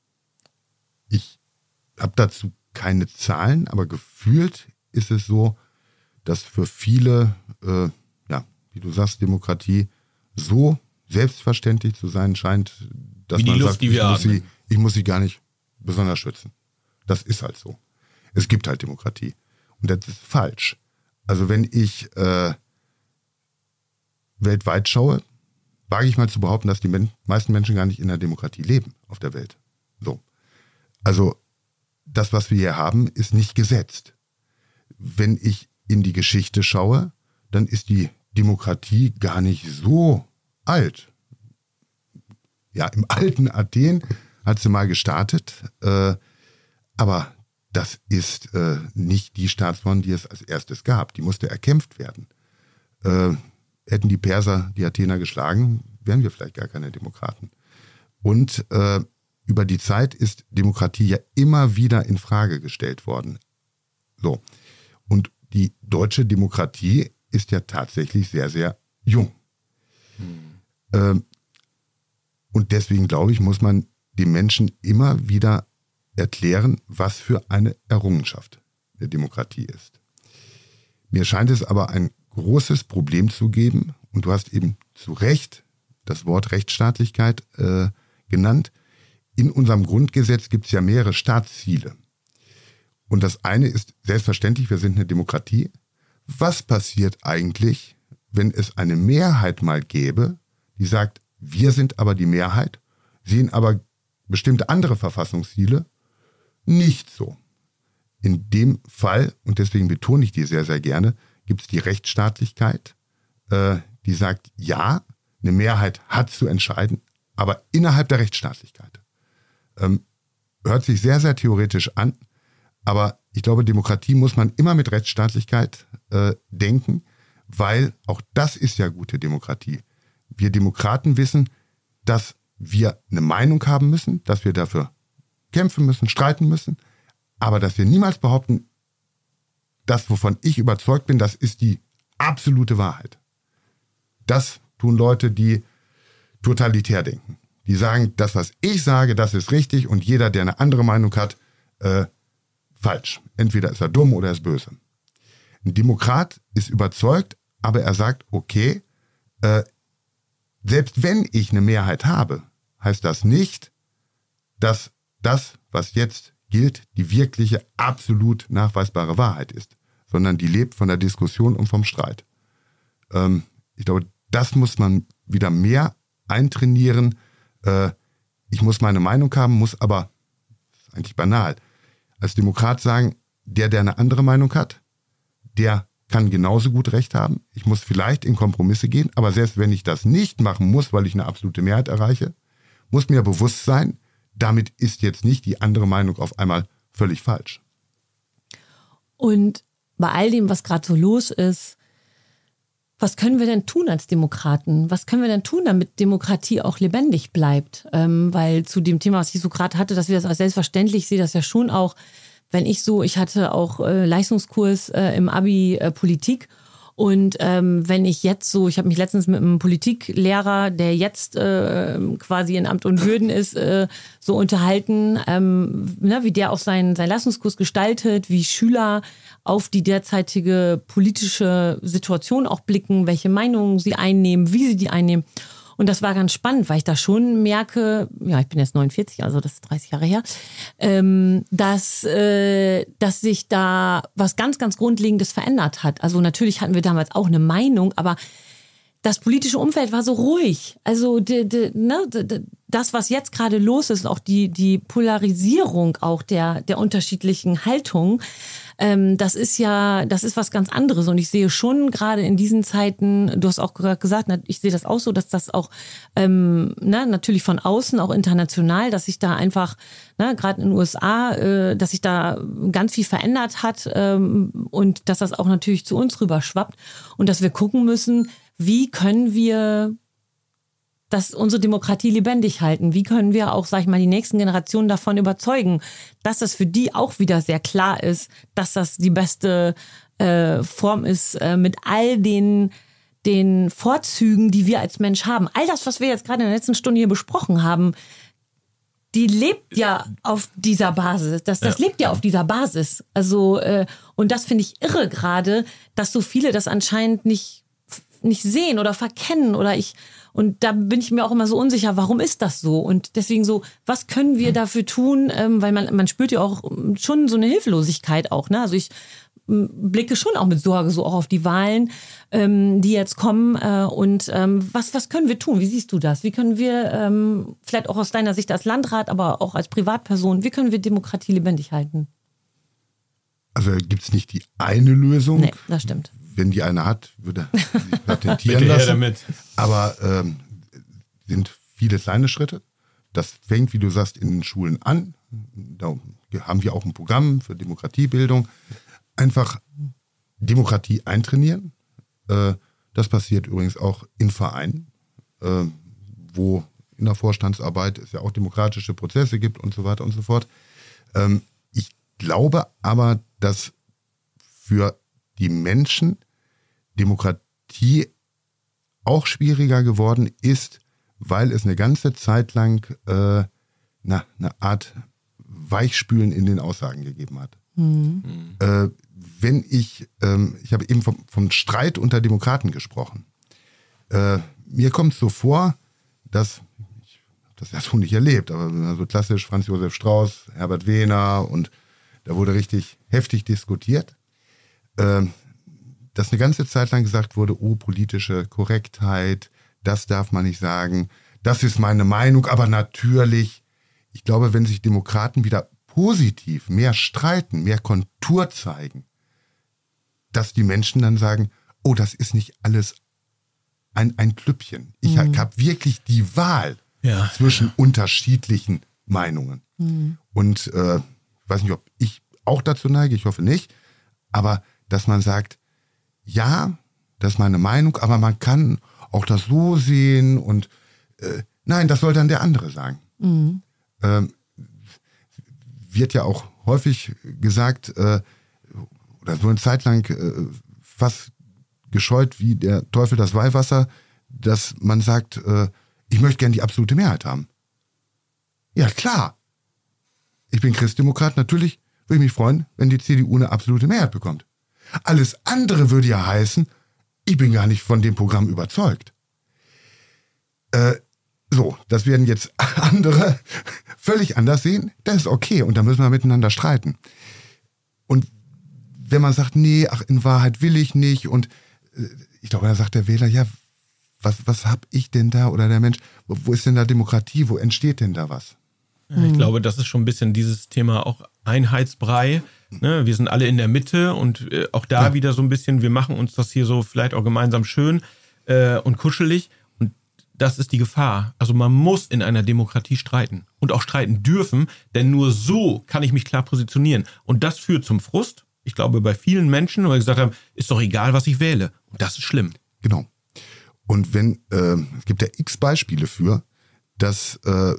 Ich habe dazu keine Zahlen, aber gefühlt ist es so, dass für viele, äh, ja, wie du sagst, Demokratie so selbstverständlich zu sein scheint, dass wie die man Luft, sagt, die wir ich, muss atmen. sie, ich muss sie gar nicht besonders schützen. Das ist halt so. Es gibt halt Demokratie. Und das ist falsch. Also wenn ich äh, weltweit schaue, wage ich mal zu behaupten, dass die men- meisten Menschen gar nicht in der Demokratie leben auf der Welt. So. Also das, was wir hier haben, ist nicht gesetzt. Wenn ich in die Geschichte schaue, dann ist die Demokratie gar nicht so alt. Ja, im alten Athen hat sie mal gestartet, äh, aber das ist äh, nicht die Staatsform, die es als erstes gab. Die musste erkämpft werden. Äh, hätten die Perser die Athener geschlagen, wären wir vielleicht gar keine Demokraten. Und äh, über die Zeit ist Demokratie ja immer wieder in Frage gestellt worden. So. Und die deutsche Demokratie ist ja tatsächlich sehr, sehr jung. Hm. Ähm, und deswegen, glaube ich, muss man den Menschen immer wieder erklären, was für eine Errungenschaft der Demokratie ist. Mir scheint es aber ein großes Problem zu geben, und du hast eben zu Recht das Wort Rechtsstaatlichkeit äh, genannt. In unserem Grundgesetz gibt es ja mehrere Staatsziele. Und das eine ist selbstverständlich, wir sind eine Demokratie. Was passiert eigentlich, wenn es eine Mehrheit mal gäbe, die sagt, wir sind aber die Mehrheit, sehen aber bestimmte andere Verfassungsziele nicht so? In dem Fall, und deswegen betone ich die sehr, sehr gerne, gibt es die Rechtsstaatlichkeit, äh, die sagt, ja, eine Mehrheit hat zu entscheiden, aber innerhalb der Rechtsstaatlichkeit. Ähm, hört sich sehr, sehr theoretisch an, aber ich glaube, Demokratie muss man immer mit Rechtsstaatlichkeit äh, denken, weil auch das ist ja gute Demokratie. Wir Demokraten wissen, dass wir eine Meinung haben müssen, dass wir dafür kämpfen müssen, streiten müssen, aber dass wir niemals behaupten, das, wovon ich überzeugt bin, das ist die absolute Wahrheit. Das tun Leute, die totalitär denken. Die sagen, das, was ich sage, das ist richtig und jeder, der eine andere Meinung hat, äh, falsch. Entweder ist er dumm oder er ist böse. Ein Demokrat ist überzeugt, aber er sagt, okay, äh, selbst wenn ich eine Mehrheit habe, heißt das nicht, dass das, was jetzt gilt, die wirkliche, absolut nachweisbare Wahrheit ist, sondern die lebt von der Diskussion und vom Streit. Ähm, ich glaube, das muss man wieder mehr eintrainieren. Äh, ich muss meine Meinung haben, muss aber, das ist eigentlich banal, als Demokrat sagen, der, der eine andere Meinung hat, der kann genauso gut Recht haben. Ich muss vielleicht in Kompromisse gehen, aber selbst wenn ich das nicht machen muss, weil ich eine absolute Mehrheit erreiche, muss mir bewusst sein, damit ist jetzt nicht die andere Meinung auf einmal völlig falsch. Und bei all dem, was gerade so los ist, was können wir denn tun als Demokraten? Was können wir denn tun, damit Demokratie auch lebendig bleibt? Ähm, weil zu dem Thema, was ich so gerade hatte, dass wir das als selbstverständlich sehe, das ja schon auch, wenn ich so, ich hatte auch äh, Leistungskurs äh, im Abi äh, Politik Und ähm, wenn ich jetzt so, ich habe mich letztens mit einem Politiklehrer, der jetzt äh, quasi in Amt und Würden ist, äh, so unterhalten, ähm, ne, wie der auch seinen, seinen Leistungskurs gestaltet, wie Schüler auf die derzeitige politische Situation auch blicken, welche Meinungen sie einnehmen, wie sie die einnehmen. Und das war ganz spannend, weil ich da schon merke, ja, ich bin jetzt neunundvierzig, also das ist dreißig Jahre her, ähm, dass, äh, dass sich da was ganz, ganz Grundlegendes verändert hat. Also natürlich hatten wir damals auch eine Meinung, aber das politische Umfeld war so ruhig. Also de, de, ne, de, das, was jetzt gerade los ist, auch die, die Polarisierung auch der, der unterschiedlichen Haltungen, ähm, das ist ja, das ist was ganz anderes. Und ich sehe schon gerade in diesen Zeiten, du hast auch gerade gesagt, ich sehe das auch so, dass das auch ähm, na, natürlich von außen, auch international, dass sich da einfach, na, gerade in den U S A, äh, dass sich da ganz viel verändert hat ähm, und dass das auch natürlich zu uns rüber schwappt und dass wir gucken müssen, wie können wir das, unsere Demokratie lebendig halten? Wie können wir auch, sag ich mal, die nächsten Generationen davon überzeugen, dass das für die auch wieder sehr klar ist, dass das die beste äh, Form ist, äh, mit all den, den Vorzügen, die wir als Mensch haben. All das, was wir jetzt gerade in der letzten Stunde hier besprochen haben, die lebt ja auf dieser Basis. Das, das ja. lebt ja auf dieser Basis. Also, äh, und das finde ich irre gerade, dass so viele das anscheinend nicht nicht sehen oder verkennen oder ich, und da bin ich mir auch immer so unsicher, warum ist das so? Und deswegen so, was können wir dafür tun? Ähm, weil man, man spürt ja auch schon so eine Hilflosigkeit auch, ne? Also ich blicke schon auch mit Sorge so auch auf die Wahlen, ähm, die jetzt kommen, äh, und ähm, was, was können wir tun? Wie siehst du das? Wie können wir, ähm, vielleicht auch aus deiner Sicht als Landrat, aber auch als Privatperson, wie können wir Demokratie lebendig halten? Also gibt es nicht die eine Lösung. Nee, das stimmt. Wenn die eine hat, würde sie patentieren lassen. Damit. Aber ähm, sind viele kleine Schritte. Das fängt, wie du sagst, in den Schulen an. Da haben wir auch ein Programm für Demokratiebildung. Einfach Demokratie eintrainieren. Äh, das passiert übrigens auch in Vereinen, äh, wo in der Vorstandsarbeit es ja auch demokratische Prozesse gibt und so weiter und so fort. Ähm, ich glaube aber, dass für die Menschen Demokratie auch schwieriger geworden ist, weil es eine ganze Zeit lang äh, na, eine Art Weichspülen in den Aussagen gegeben hat. Mhm. Äh, wenn ich, ähm, ich habe eben vom, vom Streit unter Demokraten gesprochen. Äh, mir kommt es so vor, dass, ich habe das ja so nicht erlebt, aber so klassisch Franz Josef Strauß, Herbert Wehner, und da wurde richtig heftig diskutiert. Äh, dass eine ganze Zeit lang gesagt wurde, oh, politische Korrektheit, das darf man nicht sagen, das ist meine Meinung, aber natürlich, ich glaube, wenn sich Demokraten wieder positiv mehr streiten, mehr Kontur zeigen, dass die Menschen dann sagen, oh, das ist nicht alles ein, ein Klüppchen. Ich mhm. habe wirklich die Wahl ja. zwischen unterschiedlichen Meinungen. Mhm. Und äh, ich weiß nicht, ob ich auch dazu neige, ich hoffe nicht, aber dass man sagt, ja, das ist meine Meinung, aber man kann auch das so sehen und äh, nein, das soll dann der andere sagen. Mhm. Ähm, wird ja auch häufig gesagt, äh, oder so eine Zeit lang äh, fast gescheut wie der Teufel das Weihwasser, dass man sagt, äh, ich möchte gerne die absolute Mehrheit haben. Ja, klar. Ich bin Christdemokrat, natürlich würde ich mich freuen, wenn die C D U eine absolute Mehrheit bekommt. Alles andere würde ja heißen, ich bin gar nicht von dem Programm überzeugt. Äh, so, das werden jetzt andere völlig anders sehen. Das ist okay und da müssen wir miteinander streiten. Und wenn man sagt, nee, ach, in Wahrheit will ich nicht, und äh, ich glaube, dann sagt der Wähler, ja, was, was hab ich denn da, oder der Mensch, wo, wo ist denn da Demokratie, wo entsteht denn da was? Ja, ich glaube, das ist schon ein bisschen dieses Thema auch Einheitsbrei. Ne? Wir sind alle in der Mitte und äh, auch da ja. wieder so ein bisschen, wir machen uns das hier so vielleicht auch gemeinsam schön äh, und kuschelig. Und das ist die Gefahr. Also man muss in einer Demokratie streiten und auch streiten dürfen, denn nur so kann ich mich klar positionieren. Und das führt zum Frust. Ich glaube, bei vielen Menschen, weil sie gesagt haben, ist doch egal, was ich wähle. Und das ist schlimm. Genau. Und wenn, äh, es gibt ja x Beispiele für, dass äh,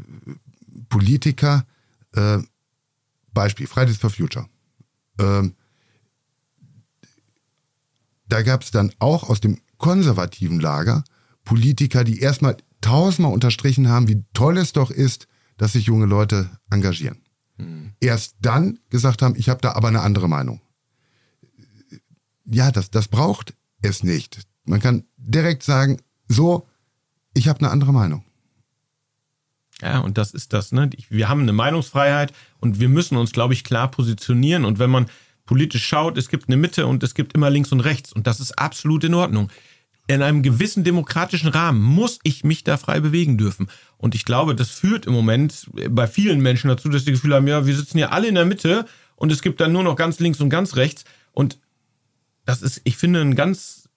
Politiker, äh, Beispiel, Fridays for Future, äh, da gab es dann auch aus dem konservativen Lager Politiker, die erstmal tausendmal unterstrichen haben, wie toll es doch ist, dass sich junge Leute engagieren. Hm. Erst dann gesagt haben, ich habe da aber eine andere Meinung. Ja, das, das braucht es nicht. Man kann direkt sagen, so, ich habe eine andere Meinung. Ja, und das ist das, ne? Wir haben eine Meinungsfreiheit und wir müssen uns, glaube ich, klar positionieren. Und wenn man politisch schaut, es gibt eine Mitte und es gibt immer links und rechts. Und das ist absolut in Ordnung. In einem gewissen demokratischen Rahmen muss ich mich da frei bewegen dürfen. Und ich glaube, das führt im Moment bei vielen Menschen dazu, dass sie das Gefühl haben, ja, wir sitzen hier alle in der Mitte und es gibt dann nur noch ganz links und ganz rechts. Und das ist, ich finde, ein ganz,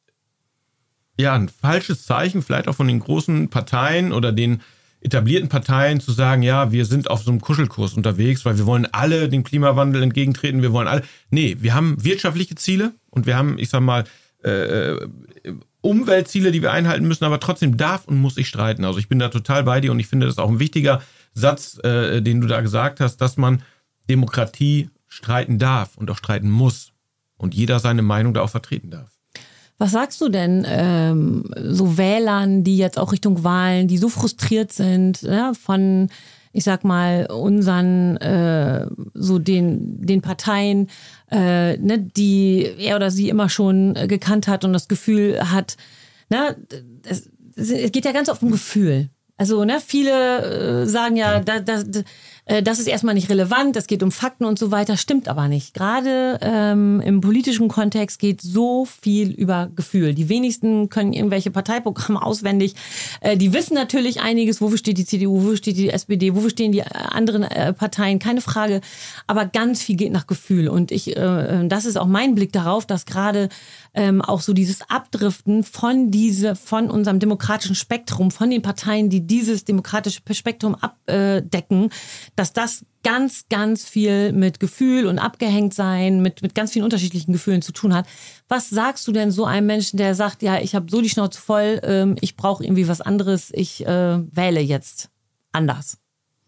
ja, ein falsches Zeichen, vielleicht auch von den großen Parteien oder den etablierten Parteien zu sagen, ja, wir sind auf so einem Kuschelkurs unterwegs, weil wir wollen alle dem Klimawandel entgegentreten, wir wollen alle. Nee, wir haben wirtschaftliche Ziele und wir haben, ich sag mal, äh, Umweltziele, die wir einhalten müssen, aber trotzdem darf und muss ich streiten. Also ich bin da total bei dir und ich finde, das ist auch ein wichtiger Satz, äh, den du da gesagt hast, dass man Demokratie streiten darf und auch streiten muss und jeder seine Meinung da auch vertreten darf. Was sagst du denn ähm, so Wählern, die jetzt auch Richtung Wahlen, die so frustriert sind, ja, von, ich sag mal, unseren, äh, so den, den Parteien, äh, ne, die er oder sie immer schon äh, gekannt hat und das Gefühl hat, ne, es, es geht ja ganz oft um Gefühl. Also, ne, viele äh, sagen ja, da, da, äh, das ist erstmal nicht relevant, es geht um Fakten und so weiter, stimmt aber nicht. Gerade ähm, im politischen Kontext geht so viel über Gefühl. Die wenigsten können irgendwelche Parteiprogramme auswendig. Äh, die wissen natürlich einiges, wofür steht die C D U, wofür steht die S P D, wofür stehen die anderen äh, Parteien, keine Frage. Aber ganz viel geht nach Gefühl. Und ich, äh, das ist auch mein Blick darauf, dass gerade ähm, auch so dieses Abdriften von diese, von unserem demokratischen Spektrum, von den Parteien, die dieses demokratische Spektrum abdecken, dass das ganz, ganz viel mit Gefühl und Abgehängtsein, mit, mit ganz vielen unterschiedlichen Gefühlen zu tun hat. Was sagst du denn so einem Menschen, der sagt, ja, ich habe so die Schnauze voll, ähm, ich brauche irgendwie was anderes, ich äh, wähle jetzt anders?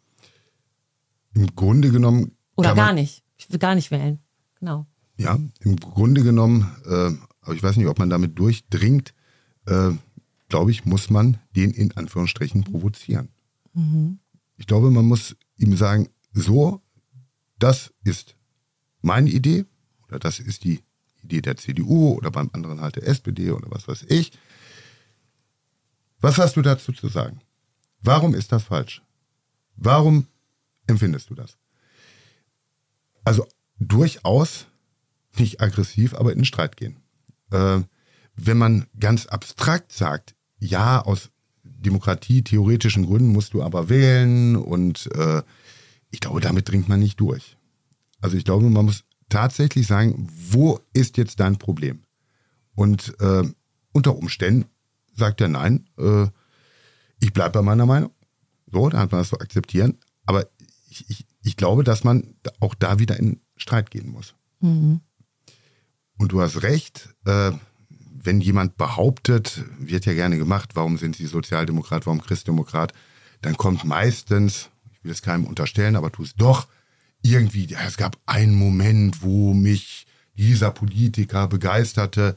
Im Grunde genommen... Oder gar nicht. Ich will gar nicht wählen. Genau. Ja, im Grunde genommen, äh, aber ich weiß nicht, ob man damit durchdringt, äh, glaube ich, muss man den in Anführungsstrichen provozieren. Mhm. Ich glaube, man muss ihm sagen, so, das ist meine Idee oder das ist die Idee der C D U oder beim anderen halt der S P D oder was weiß ich. Was hast du dazu zu sagen? Warum ist das falsch? Warum empfindest du das? Also durchaus nicht aggressiv, aber in den Streit gehen. Äh, wenn man ganz abstrakt sagt, ja, aus demokratietheoretischen Gründen musst du aber wählen und äh, ich glaube, damit dringt man nicht durch. Also ich glaube, man muss tatsächlich sagen, wo ist jetzt dein Problem? Und äh, unter Umständen sagt er nein, äh, ich bleibe bei meiner Meinung. So, dann hat man das zu akzeptieren. Aber ich, ich, ich glaube, dass man auch da wieder in Streit gehen muss. Mhm. Und du hast recht, äh, wenn jemand behauptet, wird ja gerne gemacht, warum sind Sie Sozialdemokrat, warum Christdemokrat, dann kommt meistens, ich will es keinem unterstellen, aber tu es doch, irgendwie, ja, es gab einen Moment, wo mich dieser Politiker begeisterte.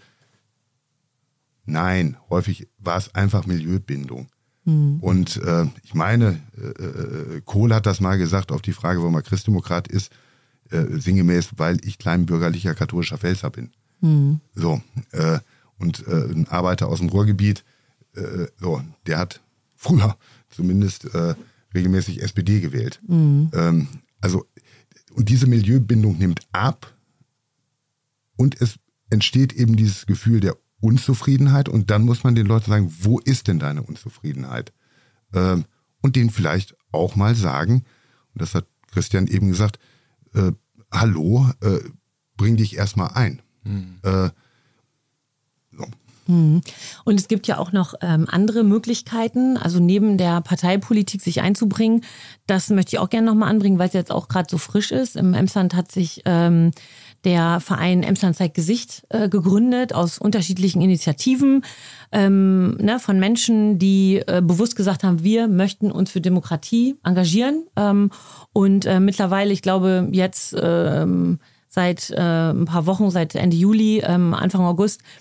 Nein, häufig war es einfach Milieubindung. Mhm. Und äh, ich meine, äh, Kohl hat das mal gesagt auf die Frage, warum er Christdemokrat ist, äh, sinngemäß, weil ich kleinbürgerlicher katholischer Pfälzer bin. Mhm. So, äh, und äh, ein Arbeiter aus dem Ruhrgebiet, äh, so, der hat früher zumindest äh, regelmäßig S P D gewählt. Mhm. Ähm, also, und diese Milieubindung nimmt ab und es entsteht eben dieses Gefühl der Unzufriedenheit und dann muss man den Leuten sagen, wo ist denn deine Unzufriedenheit? Ähm, und denen vielleicht auch mal sagen, und das hat Christian eben gesagt, äh, hallo, äh, bring dich erstmal ein. Mhm. Äh, so. Und es gibt ja auch noch ähm, andere Möglichkeiten, also neben der Parteipolitik sich einzubringen. Das möchte ich auch gerne nochmal anbringen, weil es jetzt auch gerade so frisch ist. Im Emsland hat sich ähm, der Verein Emsland zeigt Gesicht äh, gegründet aus unterschiedlichen Initiativen ähm, ne, von Menschen, die äh, bewusst gesagt haben, wir möchten uns für Demokratie engagieren. Ähm, und äh, mittlerweile, ich glaube jetzt äh, seit äh, ein paar Wochen, seit Ende Juli, äh, Anfang August,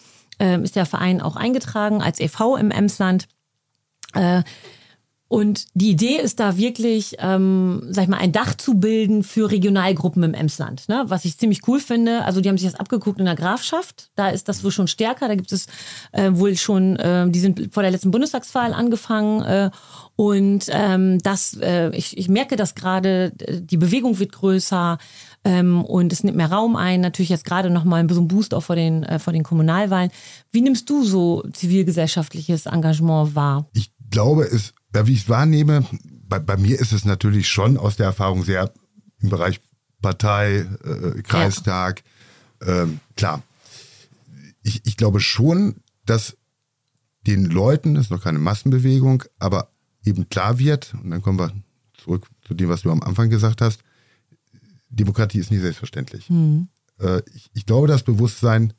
äh, ist der Verein auch eingetragen als E V im Emsland. Äh, Und die Idee ist da wirklich, ähm, sag ich mal, ein Dach zu bilden für Regionalgruppen im Emsland, ne? Was ich ziemlich cool finde. Also die haben sich das abgeguckt in der Grafschaft. Da ist das wohl schon stärker. Da gibt es äh, wohl schon, äh, die sind vor der letzten Bundestagswahl angefangen. Äh, und ähm, das, äh, ich, ich merke das gerade, die Bewegung wird größer. Ähm, und es nimmt mehr Raum ein. Natürlich jetzt gerade nochmal so ein Boost auch vor den, äh, vor den Kommunalwahlen. Wie nimmst du so zivilgesellschaftliches Engagement wahr? Ich glaube, es Ja, wie ich es wahrnehme, bei, bei mir ist es natürlich schon aus der Erfahrung sehr im Bereich Partei, äh, Kreistag. Ja. Ähm, klar, ich, ich glaube schon, dass den Leuten, das ist noch keine Massenbewegung, aber eben klar wird, und dann kommen wir zurück zu dem, was du am Anfang gesagt hast, Demokratie ist nicht selbstverständlich. Mhm. Äh, ich, ich glaube, das Bewusstsein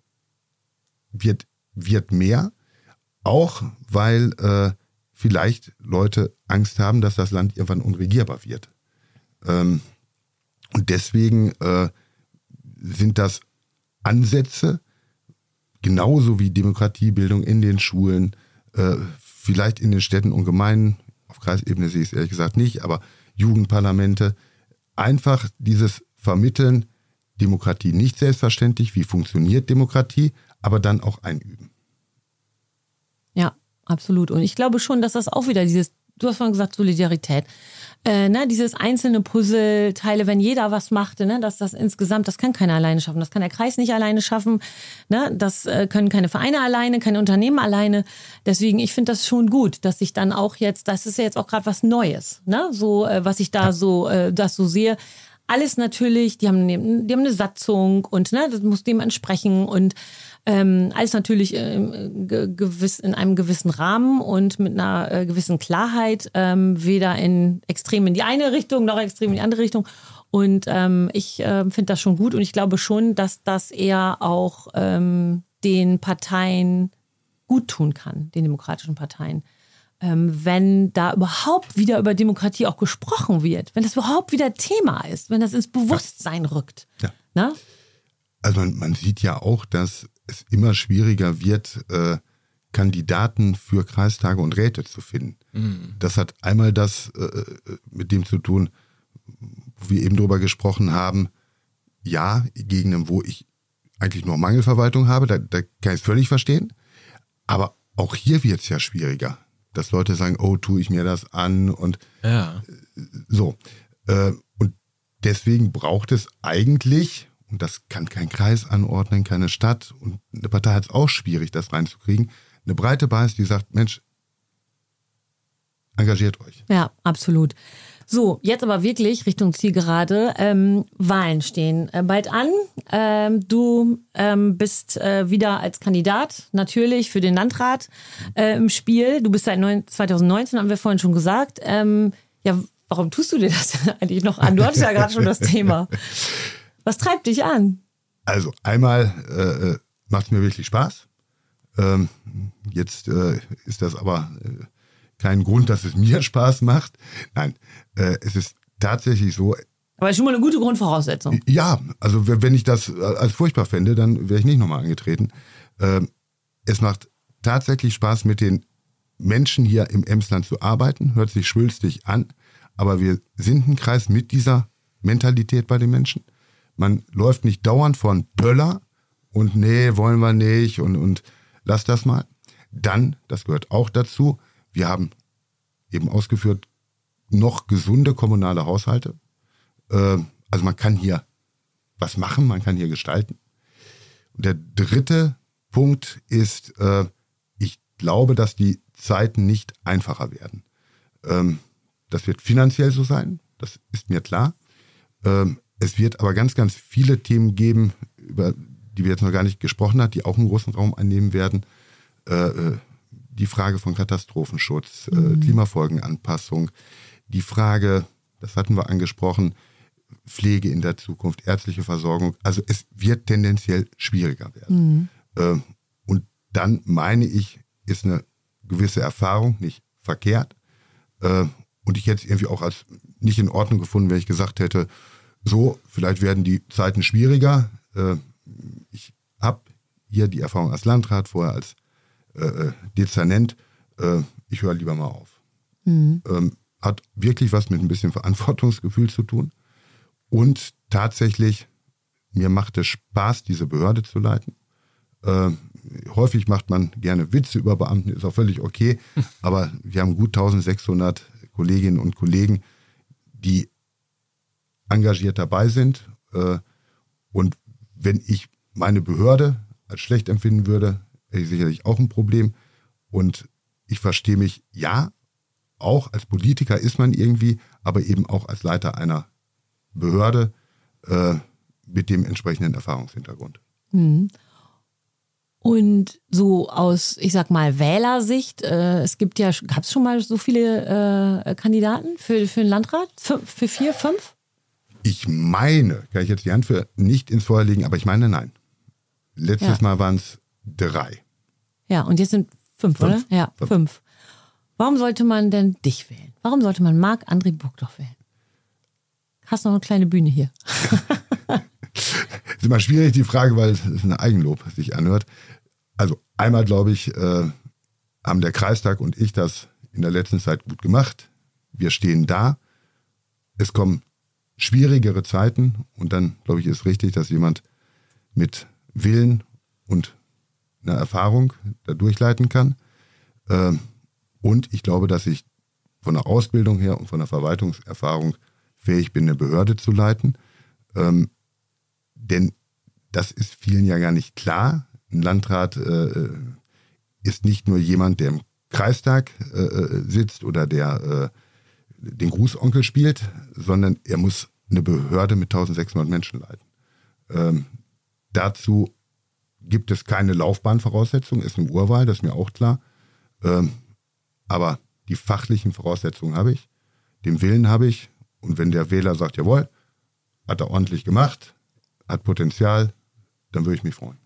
wird, wird mehr, auch weil äh, vielleicht Leute Angst haben, dass das Land irgendwann unregierbar wird. Ähm, und deswegen äh, sind das Ansätze, genauso wie Demokratiebildung in den Schulen, äh, vielleicht in den Städten und Gemeinden, auf Kreisebene sehe ich es ehrlich gesagt nicht, aber Jugendparlamente, einfach dieses Vermitteln, Demokratie nicht selbstverständlich, wie funktioniert Demokratie, aber dann auch einüben. Ja. Absolut. Und ich glaube schon, dass das auch wieder dieses, du hast vorhin gesagt, Solidarität, äh, ne, dieses einzelne Puzzleteile, wenn jeder was machte, ne, dass das insgesamt, das kann keiner alleine schaffen, das kann der Kreis nicht alleine schaffen, ne, das äh, können keine Vereine alleine, keine Unternehmen alleine. Deswegen, ich finde das schon gut, dass ich dann auch jetzt, das ist ja jetzt auch gerade was Neues, ne, so, äh, was ich da ja. so, äh, das so sehe. Alles natürlich, die haben, eine, die haben eine Satzung und ne, das muss dem entsprechen und ähm, alles natürlich äh, gewiss, in einem gewissen Rahmen und mit einer äh, gewissen Klarheit, ähm, weder in extrem in die eine Richtung noch extrem in die andere Richtung. Und ähm, ich äh, finde das schon gut und ich glaube schon, dass das eher auch ähm, den Parteien gut tun kann, den demokratischen Parteien. Ähm, wenn da überhaupt wieder über Demokratie auch gesprochen wird, wenn das überhaupt wieder Thema ist, wenn das ins Bewusstsein ja. rückt. Ja. Na? Also man, man sieht ja auch, dass es immer schwieriger wird, äh, Kandidaten für Kreistage und Räte zu finden. Mhm. Das hat einmal das äh, mit dem zu tun, wo wir eben drüber gesprochen haben, ja, Gegenden, wo ich eigentlich nur Mangelverwaltung habe, da, da kann ich es völlig verstehen, aber auch hier wird es ja schwieriger. Dass Leute sagen, oh, tue ich mir das an und ja. so. Und deswegen braucht es eigentlich, und das kann kein Kreis anordnen, keine Stadt, und eine Partei hat es auch schwierig, das reinzukriegen, eine breite Basis, die sagt, Mensch, engagiert euch. Ja, absolut. So, jetzt aber wirklich Richtung Zielgerade. Ähm, Wahlen stehen äh, bald an. Ähm, du ähm, bist äh, wieder als Kandidat natürlich für den Landrat äh, im Spiel. Du bist seit zwanzig neunzehn, haben wir vorhin schon gesagt. Ähm, ja, warum tust du dir das denn eigentlich noch an? Du hattest ja gerade schon das Thema. Was treibt dich an? Also einmal äh, macht es mir wirklich Spaß. Ähm, jetzt äh, ist das aber... Äh, kein Grund, dass es mir Spaß macht. Nein, äh, es ist tatsächlich so. Aber schon mal eine gute Grundvoraussetzung. Ja, also wenn ich das als furchtbar fände, dann wäre ich nicht nochmal angetreten. Ähm, es macht tatsächlich Spaß, mit den Menschen hier im Emsland zu arbeiten. Hört sich schwülstig an, aber wir sind ein Kreis mit dieser Mentalität bei den Menschen. Man läuft nicht dauernd von Pöller und nee, wollen wir nicht und, und lass das mal. Dann, das gehört auch dazu, wir haben eben ausgeführt, noch gesunde kommunale Haushalte. Also man kann hier was machen, man kann hier gestalten. Und der dritte Punkt ist, ich glaube, dass die Zeiten nicht einfacher werden. Das wird finanziell so sein, das ist mir klar. Es wird aber ganz, ganz viele Themen geben, über die wir jetzt noch gar nicht gesprochen haben, die auch einen großen Raum einnehmen werden. Die Frage von Katastrophenschutz, mhm. äh, Klimafolgenanpassung, die Frage, das hatten wir angesprochen, Pflege in der Zukunft, ärztliche Versorgung. Also es wird tendenziell schwieriger werden. Mhm. Äh, und dann meine ich, ist eine gewisse Erfahrung nicht verkehrt. Äh, und ich hätte es irgendwie auch als nicht in Ordnung gefunden, wenn ich gesagt hätte, so, vielleicht werden die Zeiten schwieriger. Äh, ich habe hier die Erfahrung als Landrat, vorher als äh, Dezernent, äh, ich höre lieber mal auf. Mhm. Ähm, hat wirklich was mit ein bisschen Verantwortungsgefühl zu tun. Und tatsächlich, mir macht es Spaß, diese Behörde zu leiten. Äh, häufig macht man gerne Witze über Beamten, ist auch völlig okay. Aber wir haben gut eintausendsechshundert Kolleginnen und Kollegen, die engagiert dabei sind. Äh, und wenn ich meine Behörde als schlecht empfinden würde, hätte ich sicherlich auch ein Problem. Und ich verstehe mich, ja, auch als Politiker ist man irgendwie, aber eben auch als Leiter einer Behörde äh, mit dem entsprechenden Erfahrungshintergrund. Mhm. Und so aus, ich sag mal, Wählersicht, äh, es gibt ja, gab es schon mal so viele äh, Kandidaten für, für den Landrat? Für, für vier, fünf? Ich meine, kann ich jetzt die Hand für nicht ins Feuer legen, aber ich meine, nein. Letztes ja. Mal waren es drei. Ja, und jetzt sind fünf, fünf. oder? Ja, fünf. fünf. Warum sollte man denn dich wählen? Warum sollte man Marc-André Burgdorf wählen? Hast noch eine kleine Bühne hier. Ist immer schwierig, die Frage, weil es ist ein Eigenlob, was sich anhört. Also einmal, glaube ich, äh, haben der Kreistag und ich das in der letzten Zeit gut gemacht. Wir stehen da. Es kommen schwierigere Zeiten und dann, glaube ich, ist richtig, dass jemand mit Willen und einer Erfahrung da durchleiten kann. Ähm, und ich glaube, dass ich von der Ausbildung her und von der Verwaltungserfahrung fähig bin, eine Behörde zu leiten. Ähm, denn das ist vielen ja gar nicht klar. Ein Landrat äh, ist nicht nur jemand, der im Kreistag äh, sitzt oder der äh, den Grußonkel spielt, sondern er muss eine Behörde mit eintausendsechshundert Menschen leiten. Ähm, dazu gibt es keine Laufbahnvoraussetzungen, ist eine Urwahl, das ist mir auch klar. Ähm, aber die fachlichen Voraussetzungen habe ich, den Willen habe ich. Und wenn der Wähler sagt, jawohl, hat er ordentlich gemacht, hat Potenzial, dann würde ich mich freuen.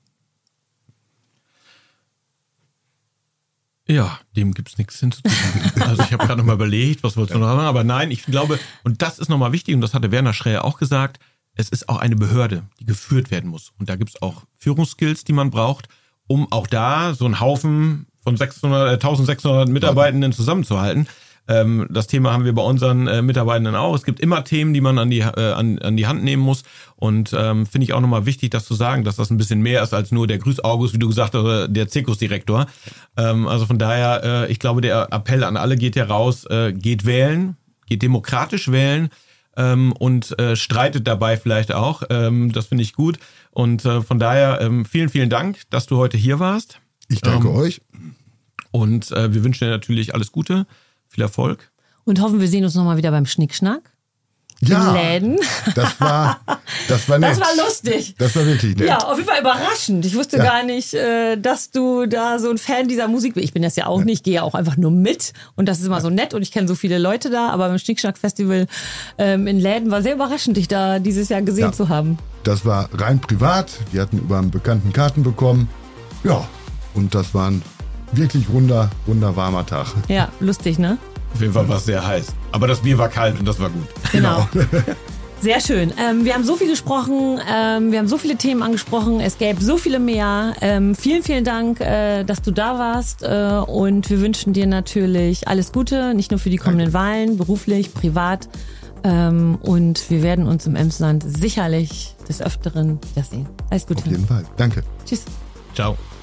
Ja, dem gibt es nichts hinzuzufügen. Also ich habe gerade nochmal überlegt, was wolltest du noch sagen, aber nein, ich glaube, und das ist nochmal wichtig, und das hatte Werner Schräher auch gesagt, es ist auch eine Behörde, die geführt werden muss. Und da gibt es auch Führungsskills, die man braucht, um auch da so einen Haufen von sechshundert, eintausendsechshundert Mitarbeitenden zusammenzuhalten. Ähm, das Thema haben wir bei unseren äh, Mitarbeitenden auch. Es gibt immer Themen, die man an die, äh, an, an die Hand nehmen muss. Und ähm, finde ich auch nochmal wichtig, das zu sagen, dass das ein bisschen mehr ist als nur der Grüß August, wie du gesagt hast, oder der Zirkusdirektor. Ähm, also von daher, äh, ich glaube, der Appell an alle geht ja raus, äh, geht wählen, geht demokratisch wählen. Ähm, und äh, streitet dabei vielleicht auch. Ähm, das finde ich gut. Und äh, von daher ähm, vielen, vielen Dank, dass du heute hier warst. Ich danke ähm, euch. Und äh, wir wünschen dir natürlich alles Gute, viel Erfolg. Und hoffen, wir sehen uns nochmal wieder beim Schnickschnack. Ja, in Läden. Das war, das war nett. Das war lustig. Das war wirklich nett. Ja, auf jeden Fall überraschend. Ich wusste ja. gar nicht, dass du da so ein Fan dieser Musik bist. Ich bin das ja auch ja. nicht, ich gehe ja auch einfach nur mit. Und das ist immer ja. so nett und ich kenne so viele Leute da. Aber beim Schnickschnack-Festival ähm, in Läden war sehr überraschend, dich da dieses Jahr gesehen ja. zu haben. Das war rein privat. Wir hatten über einen Bekannten Karten bekommen. Ja, und das war ein wirklich runder, runder, warmer Tag. Ja, lustig, ne? Auf jeden Fall war es sehr heiß. Aber das Bier war kalt und das war gut. Genau. Sehr schön. Ähm, wir haben so viel gesprochen, ähm, wir haben so viele Themen angesprochen, es gäbe so viele mehr. Ähm, vielen, vielen Dank, äh, dass du da warst äh, und wir wünschen dir natürlich alles Gute, nicht nur für die kommenden Danke. Wahlen, beruflich, privat. Ähm, und wir werden uns im Emsland sicherlich des Öfteren wiedersehen. Alles Gute. Auf jeden Fall. Danke. Tschüss. Ciao.